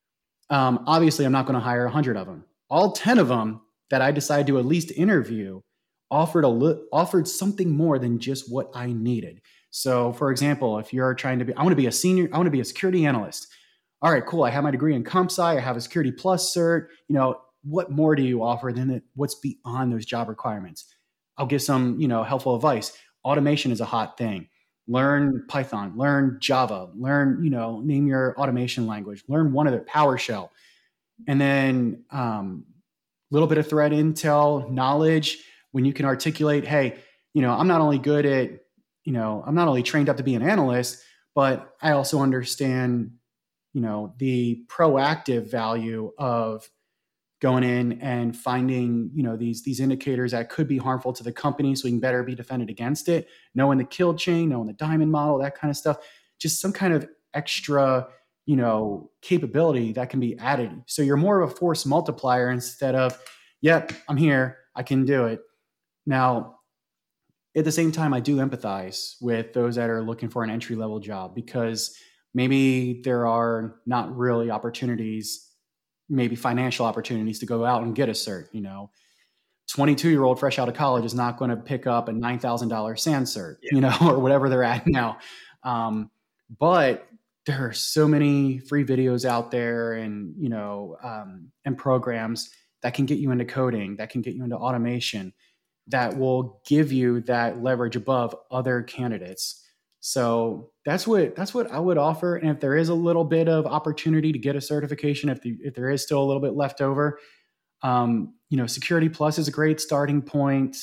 Um, obviously, I'm not going to hire one hundred of them. All ten of them that I decided to at least interview offered a li- offered something more than just what I needed. So, for example, if you're trying to be, I want to be a senior, I want to be a security analyst. All right, cool. I have my degree in CompSci. I have a Security Plus cert. You know, what more do you offer than it, what's beyond those job requirements? I'll give some, you know, helpful advice. Automation is a hot thing. Learn Python, learn Java, learn, you know, name your automation language, learn one of their PowerShell. And then a um, little bit of threat intel knowledge when you can articulate, hey, you know, I'm not only good at, you know, I'm not only trained up to be an analyst, but I also understand, you know, the proactive value of going in and finding, you know, these, these indicators that could be harmful to the company so we can better be defended against it, knowing the kill chain, knowing the diamond model, that kind of stuff, just some kind of extra, you know, capability that can be added. So you're more of a force multiplier instead of, yep, I'm here, I can do it. Now, at the same time, I do empathize with those that are looking for an entry-level job because maybe there are not really opportunities, maybe financial opportunities to go out and get a cert. You know, twenty-two year old fresh out of college is not going to pick up a nine thousand dollars SAN cert, yeah. you know, or whatever they're at now. Um, but there are so many free videos out there and, you know, um, and programs that can get you into coding, that can get you into automation, that will give you that leverage above other candidates. So that's what that's what I would offer. And if there is a little bit of opportunity to get a certification, if the, if there is still a little bit left over, um, you know, Security Plus is a great starting point.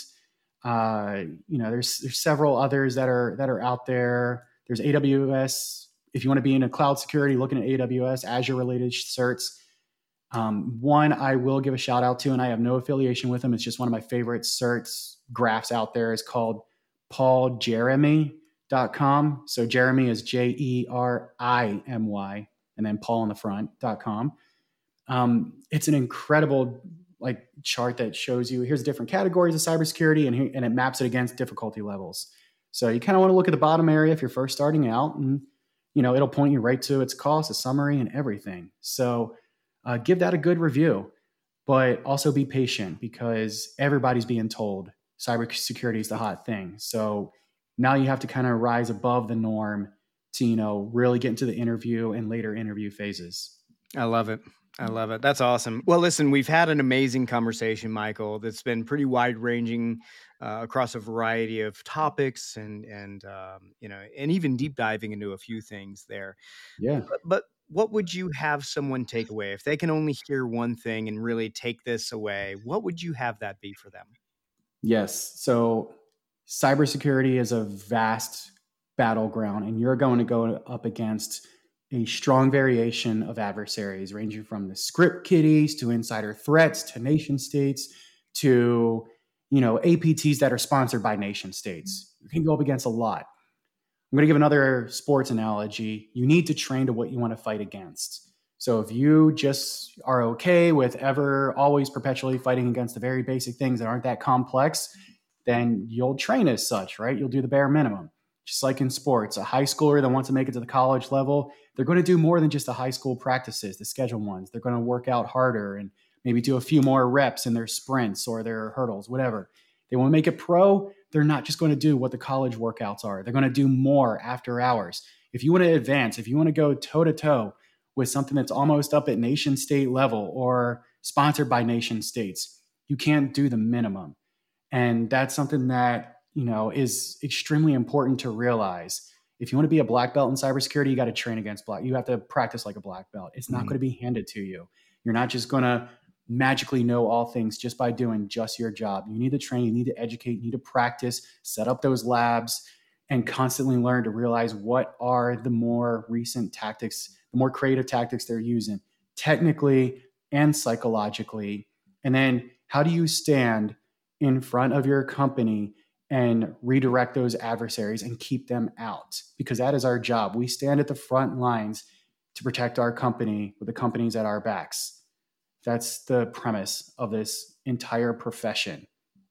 Uh, you know, there's there's several others that are that are out there. There's A W S. If you want to be in a cloud security, looking at A W S, Azure related certs. Um, one I will give a shout out to, and I have no affiliation with them. It's just one of my favorite certs graphs out there. Is called paul jeremy dot com. So Jeremy is J E R I M Y, and then Paul on the front dot com. Um, it's an incredible like chart that shows you here's different categories of cybersecurity, and here, and it maps it against difficulty levels. So you kind of want to look at the bottom area if you're first starting out, and you know it'll point you right to its cost, a summary, and everything. So uh, give that a good review, but also be patient because everybody's being told cybersecurity is the hot thing. So now you have to kind of rise above the norm to, you know, really get into the interview and later interview phases. I love it. I love it. That's awesome. Well, listen, we've had an amazing conversation, Michael, that's been pretty wide ranging uh, across a variety of topics and, and, um, you know, and even deep diving into a few things there. Yeah. But, but what would you have someone take away if they can only hear one thing and really take this away? What would you have that be for them? Yes. So cybersecurity is a vast battleground, and you're going to go up against a strong variation of adversaries, ranging from the script kiddies to insider threats to nation states to, you know, A P Ts that are sponsored by nation states. You can go up against a lot. I'm going to give another sports analogy. You need to train to what you want to fight against. So if you just are okay with ever, always perpetually fighting against the very basic things that aren't that complex, then you'll train as such, right? You'll do the bare minimum. Just like in sports, a high schooler that wants to make it to the college level, they're going to do more than just the high school practices, the scheduled ones. They're going to work out harder and maybe do a few more reps in their sprints or their hurdles, whatever. They want to make it pro. They're not just going to do what the college workouts are. They're going to do more after hours. If you want to advance, if you want to go toe to toe with something that's almost up at nation state level or sponsored by nation states, you can't do the minimum. And that's something that, you know, is extremely important to realize. If you want to be a black belt in cybersecurity, you got to train against black. You have to practice like a black belt. It's not mm-hmm. going to be handed to you. You're not just going to magically know all things just by doing just your job. You need to train, you need to educate, you need to practice, set up those labs, and constantly learn to realize what are the more recent tactics, the more creative tactics they're using, technically and psychologically. And then how do you stand in front of your company and redirect those adversaries and keep them out? Because that is our job. We stand at the front lines to protect our company with the companies at our backs. That's the premise of this entire profession.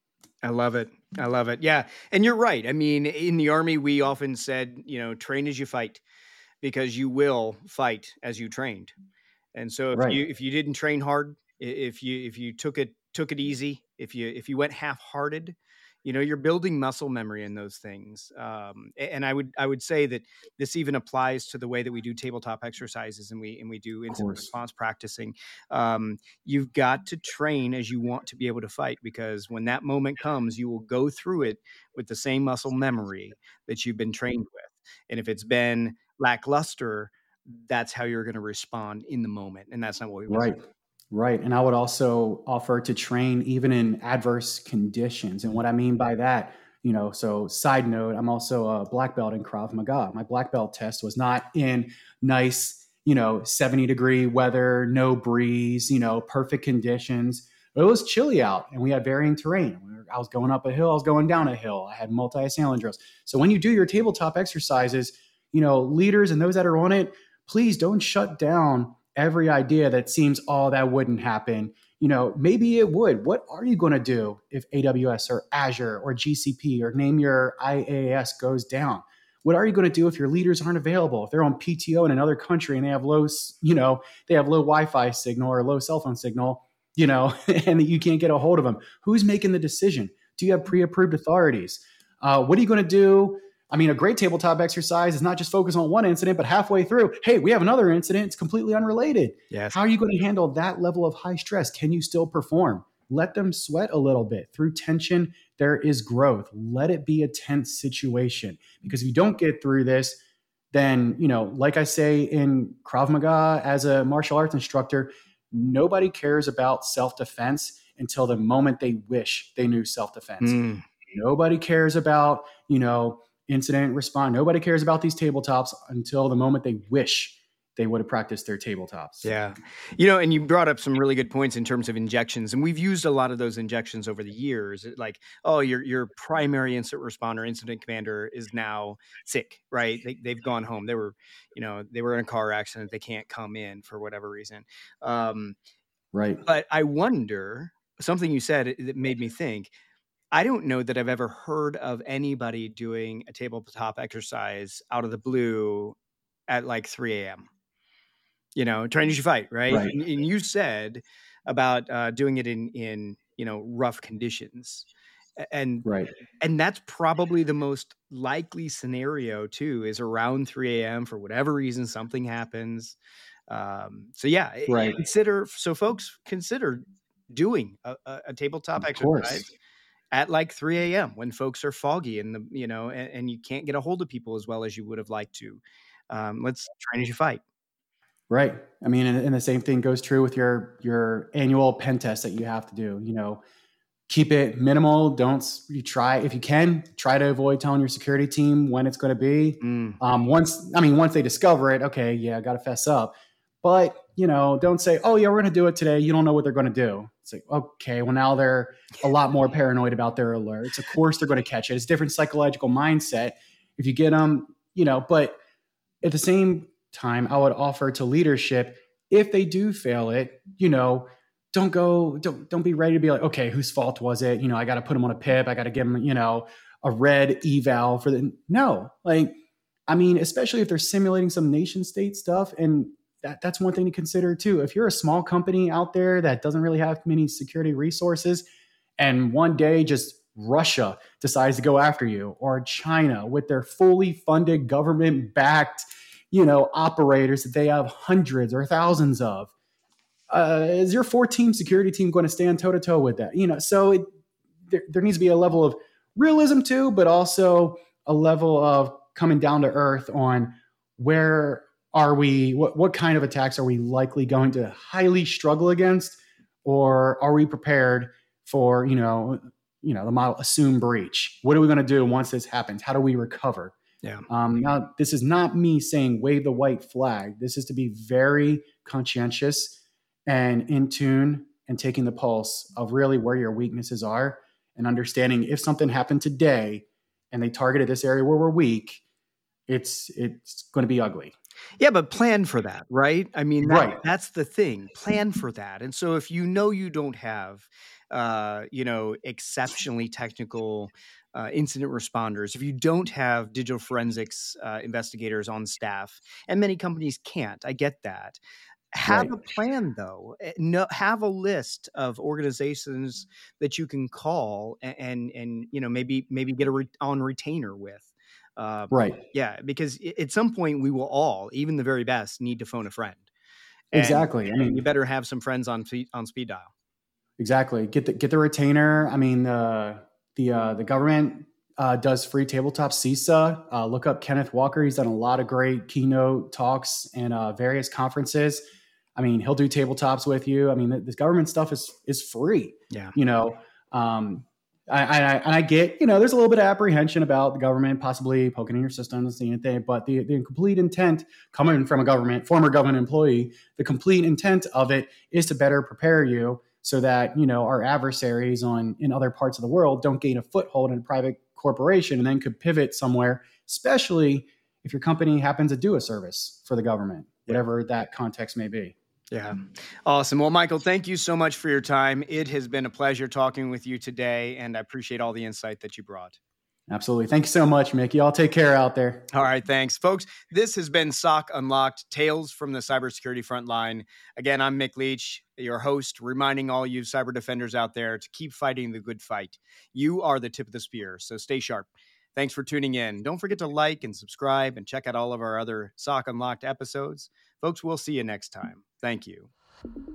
I love it. I love it. Yeah. And you're right. I mean, in the Army, we often said, you know, train as you fight, because you will fight as you trained. And so if right. you, if you didn't train hard, if you, if you took it, took it easy, if you, if you went half-hearted, you know, you're building muscle memory in those things. Um, and I would, I would say that this even applies to the way that we do tabletop exercises and we, and we do incident response practicing. Um, you've got to train as you want to be able to fight, because when that moment comes, you will go through it with the same muscle memory that you've been trained with. And if it's been lackluster, that's how you're going to respond in the moment. And that's not what we want. Right. Right. And I would also offer to train even in adverse conditions. And what I mean by that, you know, so side note, I'm also a black belt in Krav Maga. My black belt test was not in nice, you know, seventy degree weather, no breeze, you know, perfect conditions. But it was chilly out and we had varying terrain. I was going up a hill, I was going down a hill. I had multi-assailant drills. So when you do your tabletop exercises, you know, leaders and those that are on it, please don't shut down every idea that seems, oh, that wouldn't happen. You know, maybe it would. What are you going to do if A W S or Azure or G C P or name your I A S goes down? What are you going to do if your leaders aren't available? If they're on P T O in another country and they have low, you know, they have low Wi-Fi signal or low cell phone signal, you know, and you can't get a hold of them. Who's making the decision? Do you have pre-approved authorities? Uh, what are you going to do? I mean, a great tabletop exercise is not just focus on one incident, but halfway through, hey, we have another incident. It's completely unrelated. Yes. How are you going to handle that level of high stress? Can you still perform? Let them sweat a little bit. Through tension, there is growth. Let it be a tense situation. Because if you don't get through this, then, you know, like I say in Krav Maga as a martial arts instructor, nobody cares about self-defense until the moment they wish they knew self-defense. Mm. Nobody cares about, you know, incident response. Nobody cares about these tabletops until the moment they wish they would have practiced their tabletops. Yeah. You know, and you brought up some really good points in terms of injections. And we've used a lot of those injections over the years. Like, oh, your your primary incident responder, incident commander is now sick, right? They, they've gone home. They were, you know, they were in a car accident. They can't come in for whatever reason. Um, right. But I wonder, something you said that made me think, I don't know that I've ever heard of anybody doing a tabletop exercise out of the blue at like three a.m. You know, train as you fight, right? Right. And, and you said about uh, doing it in in you know rough conditions, and right, and that's probably the most likely scenario too. Is around three a.m. for whatever reason something happens. Um, so yeah, right. Consider so folks consider doing a, a, a tabletop of exercise. Course. At like three a.m. when folks are foggy and the you know and, and you can't get a hold of people as well as you would have liked to. Um, let's train as you fight. Right. I mean, and, and the same thing goes true with your your annual pen test that you have to do. You know, keep it minimal. Don't you try if you can try to avoid telling your security team when it's going to be. Mm. Um, once I mean, once they discover it, okay, yeah, I got to fess up. But you know, don't say, oh yeah, we're going to do it today. You don't know what they're going to do. It's like, okay, well now they're a lot more paranoid about their alerts. Of course they're going to catch it. It's a different psychological mindset if you get them, you know, but at the same time, I would offer to leadership, if they do fail it, you know, don't go, don't, don't be ready to be like, okay, whose fault was it? You know, I got to put them on a pip. I got to give them, you know, a red eval for the, no, like, I mean, especially if they're simulating some nation state stuff. And that, that's one thing to consider too. If you're a small company out there that doesn't really have many security resources, and one day just Russia decides to go after you, or China with their fully funded government backed, you know, operators that they have hundreds or thousands of, uh, is your four team security team going to stand toe to toe with that? You know, so it, there, there needs to be a level of realism too, but also a level of coming down to earth on where are we, what, what kind of attacks are we likely going to highly struggle against, or are we prepared for, you know, you know, the model assume breach? What are we going to do once this happens? How do we recover? Yeah. Um, now, this is not me saying wave the white flag. This is to be very conscientious and in tune and taking the pulse of really where your weaknesses are, and understanding if something happened today and they targeted this area where we're weak, it's it's going to be ugly. Yeah, but plan for that, right? I mean, that, right. that's the thing. Plan for that. And so if you know you don't have, uh, you know, exceptionally technical uh, incident responders, if you don't have digital forensics uh, investigators on staff, and many companies can't, I get that. Have right. a plan, though. No, have a list of organizations that you can call and and, and you know maybe maybe get a re- on retainer with. Uh, right. Yeah, because at some point we will all, even the very best, need to phone a friend. And, exactly. I mean, you better have some friends on on speed dial. Exactly. Get the get the retainer. I mean, uh, the uh, the government uh, does free tabletop C I S A. Uh, look up Kenneth Walker. He's done a lot of great keynote talks and uh, various conferences. I mean, he'll do tabletops with you. I mean, this government stuff is is free. Yeah. You know, um, I, I, and I get, you know, there's a little bit of apprehension about the government possibly poking in your system and seeing anything, but the, the complete intent coming from a government, former government employee, the complete intent of it is to better prepare you so that, you know, our adversaries on in other parts of the world don't gain a foothold in a private corporation and then could pivot somewhere, especially if your company happens to do a service for the government, whatever that context may be. Yeah. Awesome. Well, Michael, thank you so much for your time. It has been a pleasure talking with you today, and I appreciate all the insight that you brought. Absolutely. Thank you so much, Mick. Y'all take care out there. All right. Thanks, folks. This has been S O C Unlocked, Tales from the Cybersecurity Frontline. Again, I'm Mick Leach, your host, reminding all you cyber defenders out there to keep fighting the good fight. You are the tip of the spear, so stay sharp. Thanks for tuning in. Don't forget to like and subscribe and check out all of our other S O C Unlocked episodes. Folks, we'll see you next time. Thank you.